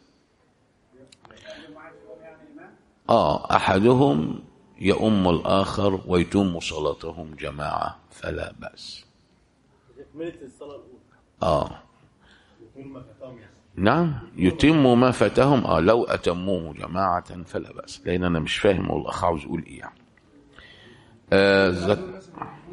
آه أحدهم يؤم الآخر ويتم صلاتهم جماعة فلا بأس. آه نعم يتم ما فاتهم. آه لو أتموه جماعة فلا بأس، لأن أنا مش فاهم والأخ عاوز يقول إيه يعني. آه زك...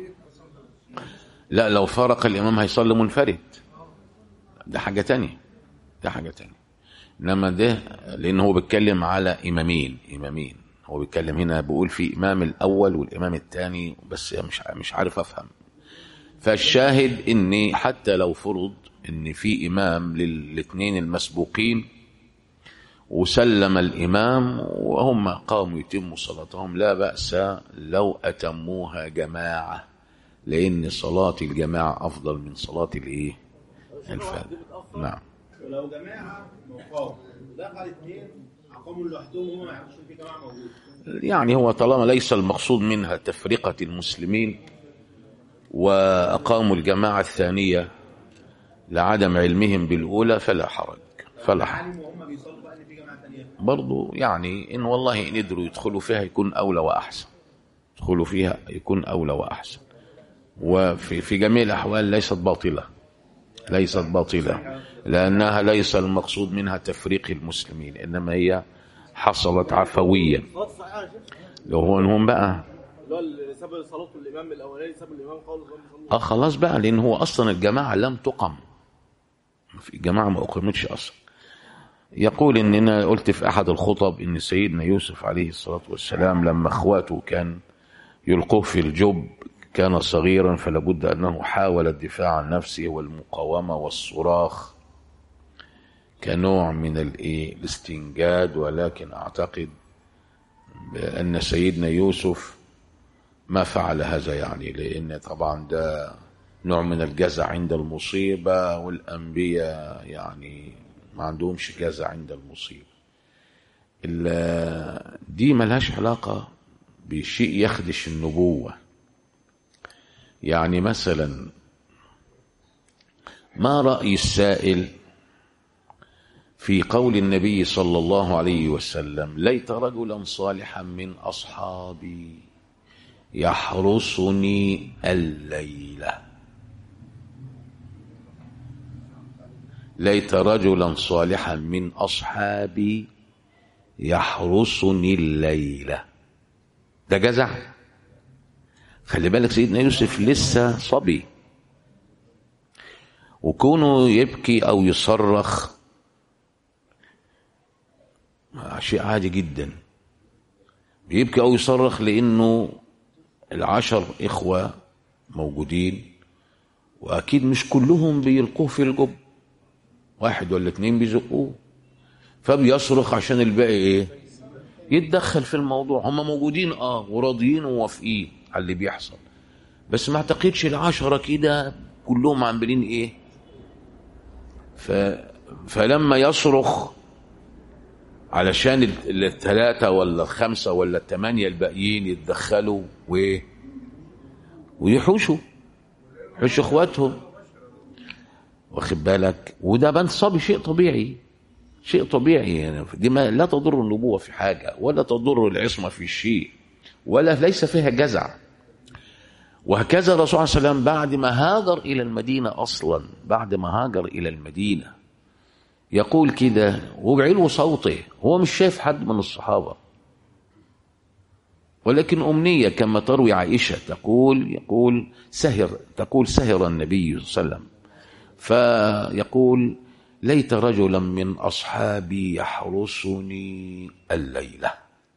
لا لو فرق الإمام هيصلي منفرد، ده حاجة تانية، ده حاجة تانية. إنما ده لأنه هو بيتكلم على إمامين إمامين هو بيتكلم هنا بيقول في إمام الأول والإمام الثاني، بس مش مش عارف أفهم. فالشاهد إن حتى لو فرض إن في إمام للاثنين المسبوقين وسلم الإمام وهم قاموا يتموا صلاتهم لا بأس لو أتموها جماعة، لأن صلاة الجماعة أفضل من صلاة الإيه؟ الفرد. نعم. ولو جماعة مقام دخل اثنين أقاموا لوحدهم وهم ما يعرفوش في جماعة موجودة، يعني هو طالما ليس المقصود منها تفرقة المسلمين وأقاموا الجماعة الثانية لعدم علمهم بالأولى فلا حرج، فلا حرج. برضو يعني إن والله إن قدروا يدخلوا فيها يكون أولى وأحسن، يدخلوا فيها يكون أولى وأحسن. وفي في جميع الأحوال ليست باطلة، ليست باطلة لأنها ليس المقصود منها تفريق المسلمين، إنما هي حصلت عفويا. لو هو انهم بقى اللي ساب صلاة الإمام الأولاني ساب الإمام خالص اه خلاص بقى، لأن هو أصلا الجماعة لم تقم، في الجماعة ما أقيمتش أصلا. يقول إننا قلت في أحد الخطب إن سيدنا يوسف عليه الصلاة والسلام لما أخواته كان يلقوه في الجب كان صغيرا، فلابد أنه حاول الدفاع عن نفسه والمقاومة والصراخ كنوع من الاستنجاد، ولكن أعتقد بأن سيدنا يوسف ما فعل هذا، يعني لأن طبعا ده نوع من الجزع عند المصيبة، والأنبياء يعني ما عندهمش جزع عند المصيبة. دي ملهاش علاقة بشيء يخدش النبوة. يعني مثلا ما رأي السائل في قول النبي صلى الله عليه وسلم ليت رجلا صالحا من أصحابي يحرسني الليلة، ليت رجلا صالحا من أصحابي يحرسني الليلة، ده جزع؟ خلي بالك سيدنا يوسف لسه صبي، وكونه يبكي أو يصرخ شيء عادي جدا. بيبكي أو يصرخ لأنه العشر إخوة موجودين، وأكيد مش كلهم بيلقوه في الجب، واحد ولا اتنين بيزقوه، فبيصرخ عشان الباقي إيه؟ يتدخل في الموضوع. هم موجودين آه وراضيين ووافقين على اللي بيحصل، بس ما اعتقدش العشرة كده كلهم عاملين إيه. ف... فلما يصرخ علشان الثلاثة ولا الخمسة ولا الثمانية الباقيين يتدخلوا و... ويحوشوا يحوشوا اخواتهم، واخد بالك؟ وده بنت صبي، شيء طبيعي، شيء طبيعي يعني. دي ما لا تضر النبوة في حاجة، ولا تضر العصمة في شيء، ولا ليس فيها جزع. وهكذا الرسول صلى الله عليه وسلم بعد ما هاجر إلى المدينة، أصلا بعد ما هاجر إلى المدينة يقول كده وبعلو صوته، هو مش شايف حد من الصحابة، ولكن أمنية كما تروي عائشة تقول يقول سهر تقول سهر النبي صلى الله عليه وسلم، فيقول ليت رجلا من أصحابي يحرسني الليلة.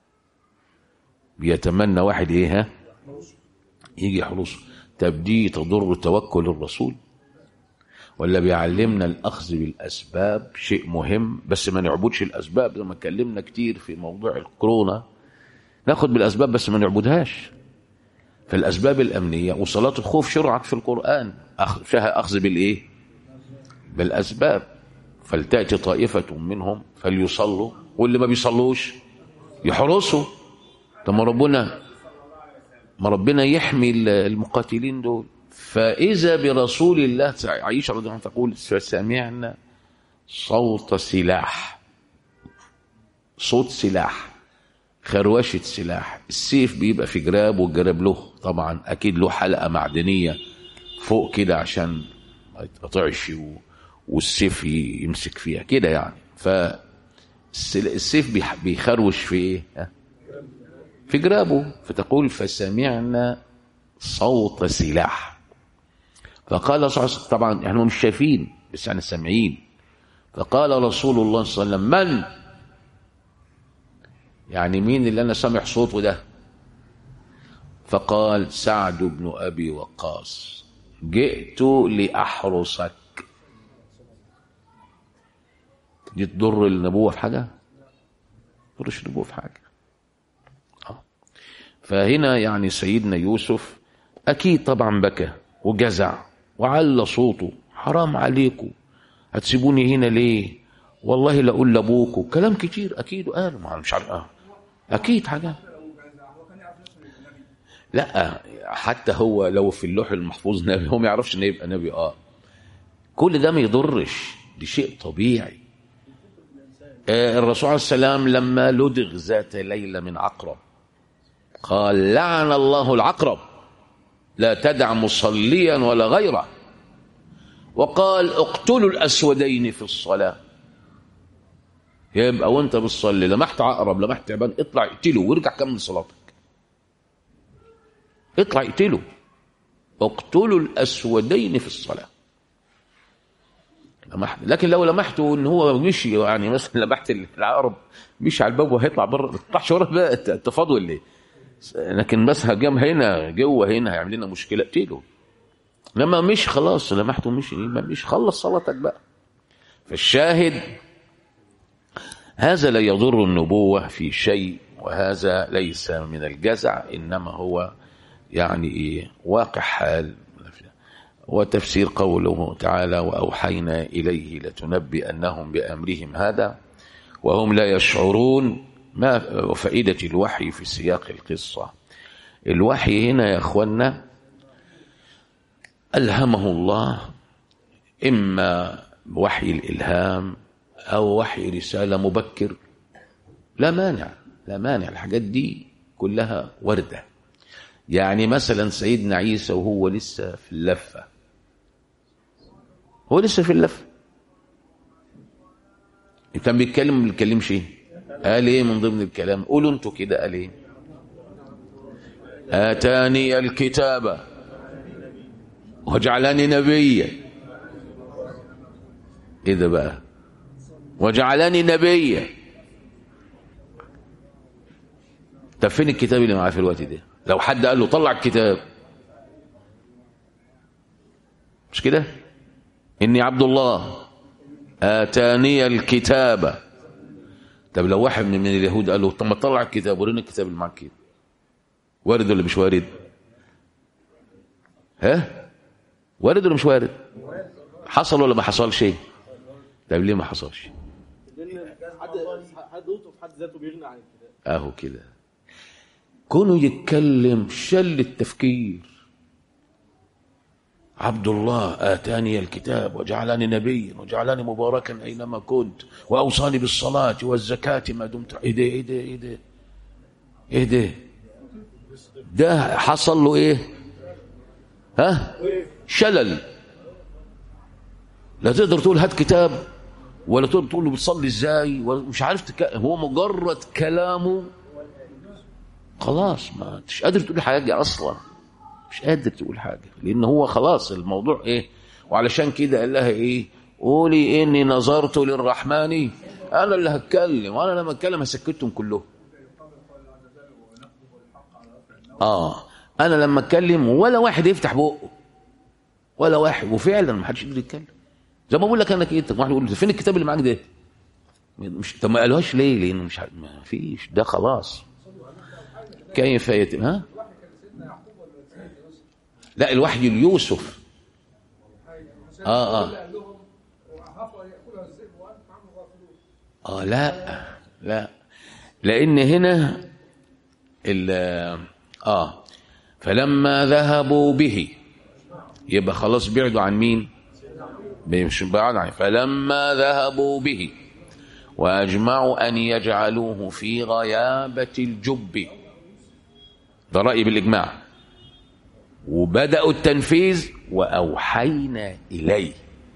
بيتمنى واحد إيه ها يجي يحرسه. طب دي تضر توكل الرسول؟ ولا بيعلمنا الأخذ بالأسباب شيء مهم، بس ما نعبدش الأسباب زي ما اتكلمنا كتير في موضوع الكورونا. ناخد بالأسباب بس ما نعبدهاش. فالأسباب الأمنية وصلاة الخوف شرعت في القرآن، فيها أخذ بالإيه؟ بالأسباب. فلتأتي طائفة منهم فليصلوا واللي ما بيصلوش يحرسوا. طب ما ربنا ما ربنا يحمي المقاتلين دول. فإذا برسول الله، عائشة رضي الله عنها تقول فسمعنا صوت سلاح، صوت سلاح، خروشة سلاح. السيف بيبقى في جراب، والجراب له طبعا أكيد له حلقة معدنية فوق كده عشان ما يتقطعش والسيف يمسك فيها كده يعني. فالسيف بيخروش في ايه؟ في جرابه. فتقول فسمعنا صوت سلاح. فقال صلى الله عليه وسلم، طبعا احنا مش شايفين بس احنا سامعين. فقال رسول الله صلى الله عليه وسلم من؟ يعني مين اللي انا سامع صوته ده؟ فقال سعد بن ابي وقاص جئت لاحرسك. دي تضر النبوة في حاجة؟ تضرش النبوة في حاجة. آه. فهنا يعني سيدنا يوسف أكيد طبعا بكى وجزع وعلى صوته، حرام عليكم هتسيبوني هنا ليه؟ والله لأقول لأبوكم كلام كتير أكيد قال، ما مش عارف آه. أكيد حاجة. لا حتى هو لو في اللوح المحفوظ نبي هو ما يعرفش إنه يبقى نبي. آه كل ده ما يضرش، دي شيء طبيعي. الرسول عليه السلام لما لدغ ذات ليلة من عقرب قال لعن الله العقرب لا تدع مصليا ولا غيره، وقال اقتلوا الأسودين في الصلاة. يبقى وانت بتصلي لمحت عقرب لمحت تعبان اطلع اقتله وارجع كمل صلاتك. اطلع اقتله. اقتلوا الأسودين في الصلاة. لمحت. لكن لو لمحته ان هو مشي يعني مثلا لمحت العقرب مشي على الباب وهيطلع بره، ما تطلعش ورا بقى التفاضل اللي. لكن بس هجم هنا جوه هنا هيعمل لنا مشكله اقتله. لما مش خلاص لمحته مشي مش خلص صلاتك بقى. فالشاهد هذا لا يضر النبوة في شيء، وهذا ليس من الجزع، انما هو يعني ايه واقع حال. وتفسير قوله تعالى وأوحينا إليه لتنبئنهم بأمرهم هذا وهم لا يشعرون. ما فائدة الوحي في سياق القصة؟ الوحي هنا يا أخوانا ألهمه الله، إما وحي الإلهام أو وحي رسالة مبكر، لا مانع لا مانع. الحاجات دي كلها وردة. يعني مثلا سيدنا عيسى وهو لسه في اللفة، هو لسه في اللفة كان بيتكلم ما بيتكلمش ايه؟ قال ايه من ضمن الكلام؟ قولوا انتوا كده. قال ايه؟ آتاني الكتاب وجعلني نبيا. ايه ده بقى؟ وجعلني نبيا. طب فين الكتاب اللي معاه في الوقت ده؟ لو حد قال له طلع الكتاب، مش كده؟ إني عبد الله آتاني الكتاب. طب لو واحد من اليهود قال له طب ما تطلع الكتاب ورينا الكتاب اللي معاك كده، وارد ولا مش وارد؟ ها؟ وارد ولا مش وارد؟ حصل ولا ما حصلش شيء؟ طب ليه ما حصلش؟ حد حد في حد ذاته بيغني عن الكتاب. اهو كده كونه يتكلم شل التفكير. عبد الله آتاني الكتاب وجعلني نبيا وجعلني مباركا أينما كنت وأوصاني بالصلاة والزكاة ما دمت. إيه ده إيه ده إيه ده إيه ده ده حصل له إيه؟ ها؟ شلل. لا تقدر تقول هات كتاب، ولا تقدر تقول له بتصلي إزاي، ومش عارف تك... هو مجرد كلامه خلاص ما مش قادر تقول حاجة أصلا، مش قادر تقول حاجة، لأن هو خلاص الموضوع إيه. وعلشان كده قال لها إيه؟ قولي إني نظرت للرحمن، أنا اللي هتكلم، وأنا لما أتكلم هسكتهم كلهم. آه أنا لما أتكلم ولا واحد يفتح بقه، ولا واحد. وفعلا ما حدش يقدر يتكلم. زي ما بقول لك أنا كده، واحد يقول فين الكتاب اللي معاك ده؟ مش طب ما قالوهاش ليه؟ لأنه مش ما فيش، ده خلاص. كيف يتم؟ ها؟ لا الوحي ليوسف. اه اه اه لا لا لان هنا ال اه فلما ذهبوا به يبقى خلاص بعدوا عن مين؟ مش بعد عن فلما ذهبوا به واجمعوا ان يجعلوه في غيابة الجب، ده رأي بالاجماع، وبدأوا التنفيذ واوحينا اليه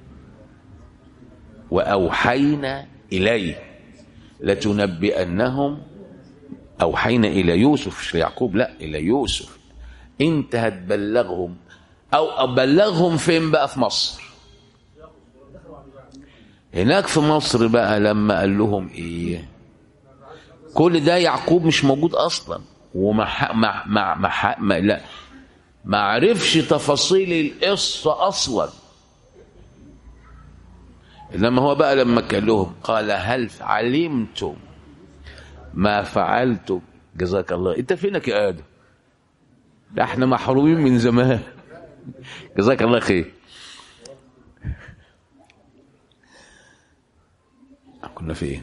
واوحينا اليه لتنبئنهم. اوحينا الى يوسف مش ليعقوب، لا الى يوسف، انت هتبلغهم او ابلغهم فين بقى؟ في مصر. هناك في مصر بقى لما قال لهم ايه؟ كل ده يعقوب مش موجود اصلا، وما مع مع مع ما لا ما عرفش تفاصيل القصه اصلا. لما هو بقى لما قال لهم قال هل علمتم ما فعلتم؟ جزاك الله، انت فينك يا ادم؟ ده احنا محرومين من زمان. جزاك الله خير. كنا فين؟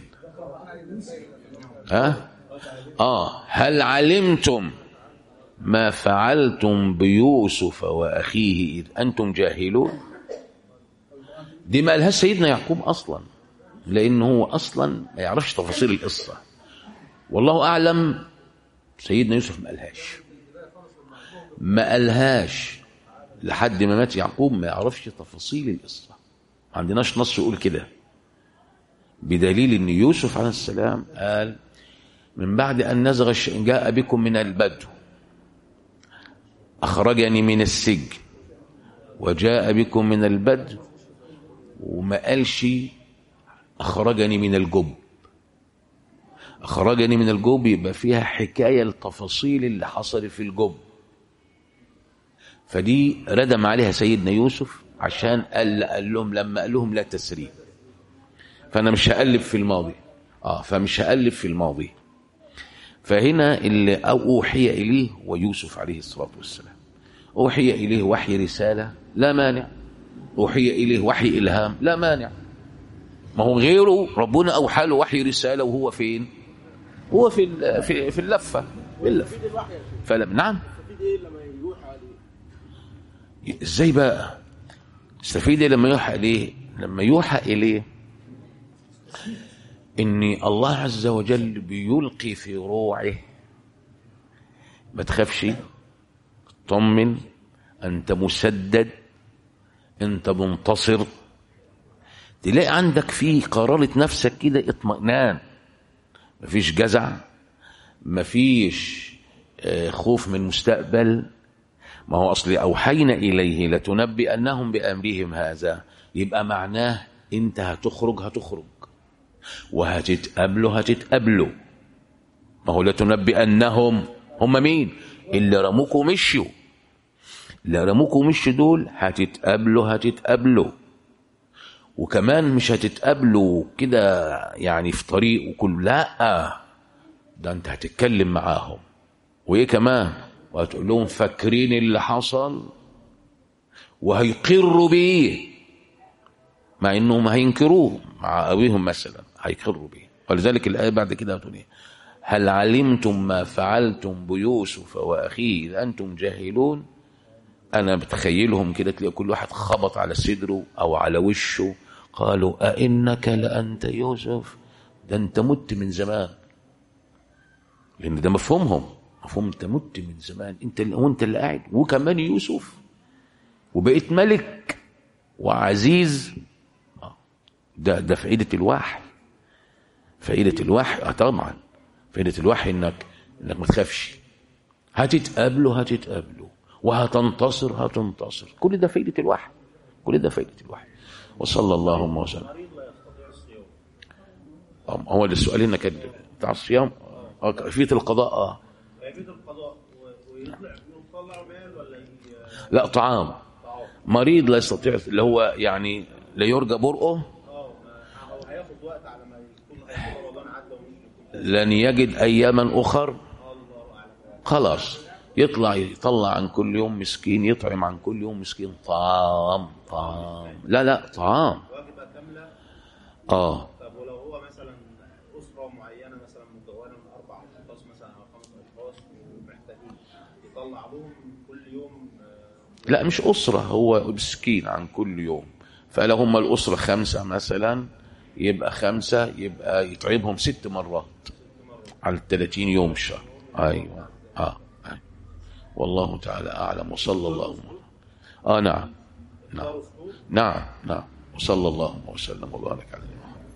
ها؟ اه هل علمتم ما فعلتم بيوسف واخيه اذ انتم جاهلون؟ دي ما قالهاش سيدنا يعقوب اصلا، لانه هو اصلا ما يعرفش تفاصيل القصه. والله اعلم سيدنا يوسف ما قالهاش ما قالهاش لحد ما مات يعقوب، ما يعرفش تفاصيل القصه. ما عندناش نص يقول كده، بدليل ان يوسف عليه السلام قال من بعد ان نزغ الشيطان جاء بكم من البدو اخرجني من السجن وجاء بكم من البدو، وما قالش اخرجني من الجب. اخرجني من الجب يبقى فيها حكايه التفاصيل اللي حصل في الجب، فدي ردم عليها سيدنا يوسف عشان قال, قال لهم لما قال لهم لا تسريب، فانا مش هقلب في الماضي. اه فمش هقلب في الماضي. فهنا اللي اوحي اليه ويوسف عليه الصلاه والسلام، اوحي اليه وحي رساله لا مانع، اوحي اليه وحي الهام لا مانع. ما هو غيره ربنا اوحى له وحي رساله وهو فين؟ هو في في في اللفه باللفه. فلم نعم ازاي بقى استفيد لما يوحى اليه؟ لما يوحى اليه ان الله عز وجل بيلقي في روعه ما تخافش، طمن، انت مسدد، انت منتصر. تلاقي عندك في قرارة نفسك كده اطمئنان، مفيش جزع، مفيش خوف من المستقبل. ما هو أصلي أوحينا إليه لتنبئنهم بأمرهم هذا، يبقى معناه أنت هتخرج هتخرج وهتتقابلوا هتتقابلوا. ما هو لتنبئنهم هم مين؟ اللي رموكوا مشيوا، اللي رموكوا مشيوا دول هتتقابلوا هتتقابلوا. وكمان مش هتتقابلوا كده يعني في طريق وكل، لا ده انت هتتكلم معاهم. وايه كمان؟ وهتقول لهم فاكرين اللي حصل، وهيقروا بيه، مع انهم هينكروه مع ابيهم مثلا، هيقروا بيه. ولذلك الايه بعد كده هتقول ايه؟ هل علمتم ما فعلتم بيوسف واخيه اذ انتم جاهلون؟ انا بتخيلهم كده تلاقي كل واحد خبط على صدره او على وشه، قالوا أئنك لأنت يوسف؟ ده انت مت من زمان. لان ده مفهومهم، مفهوم انت مت من زمان، انت وانت اللي قاعد، وكمان يوسف، وبقيت ملك وعزيز. ده ده فائدة الوحي، فائدة الوحي اه طبعا فائدة الوحي انك انك ما تخافش، هتتقابلوا هتتقابلوا وهتنتصر هتنتصر. كل ده فائدة الوحي، كل ده فائدة الوحي. وصلى اللهم وسلم. هو السؤال هنا كان بتاع الصيام، كيفية القضاء. اه كيفية القضاء ويطلع يطلع مال ولا لا طعام. مريض لا يستطيع، اللي هو يعني لا يرجى برؤه، اه هو هياخد وقت على ما يكون رمضان عدى ومش لن يجد اياما اخر، خلاص يطلع يطلع عن كل يوم مسكين، يطعم عن كل يوم مسكين طعام طعام لا لا طعام. وجبة كاملة. اه طب ولو هو مثلا أسرة معينة مثلا مكونة من أربع أشخاص مثلا أو خمس أشخاص ومحتاجين، يطلع لهم كل يوم آه، لا مش أسرة، هو مسكين عن كل يوم. فلو هم الأسرة خمسة مثلا يبقى خمسة، يبقى يطعمهم ست مرات على الثلاثين يوم الشهر. أيوة آه. آه. والله تعالى أعلم. وصلى الله آه نعم نعم نعم نعم وصلى الله وسلم وبارك على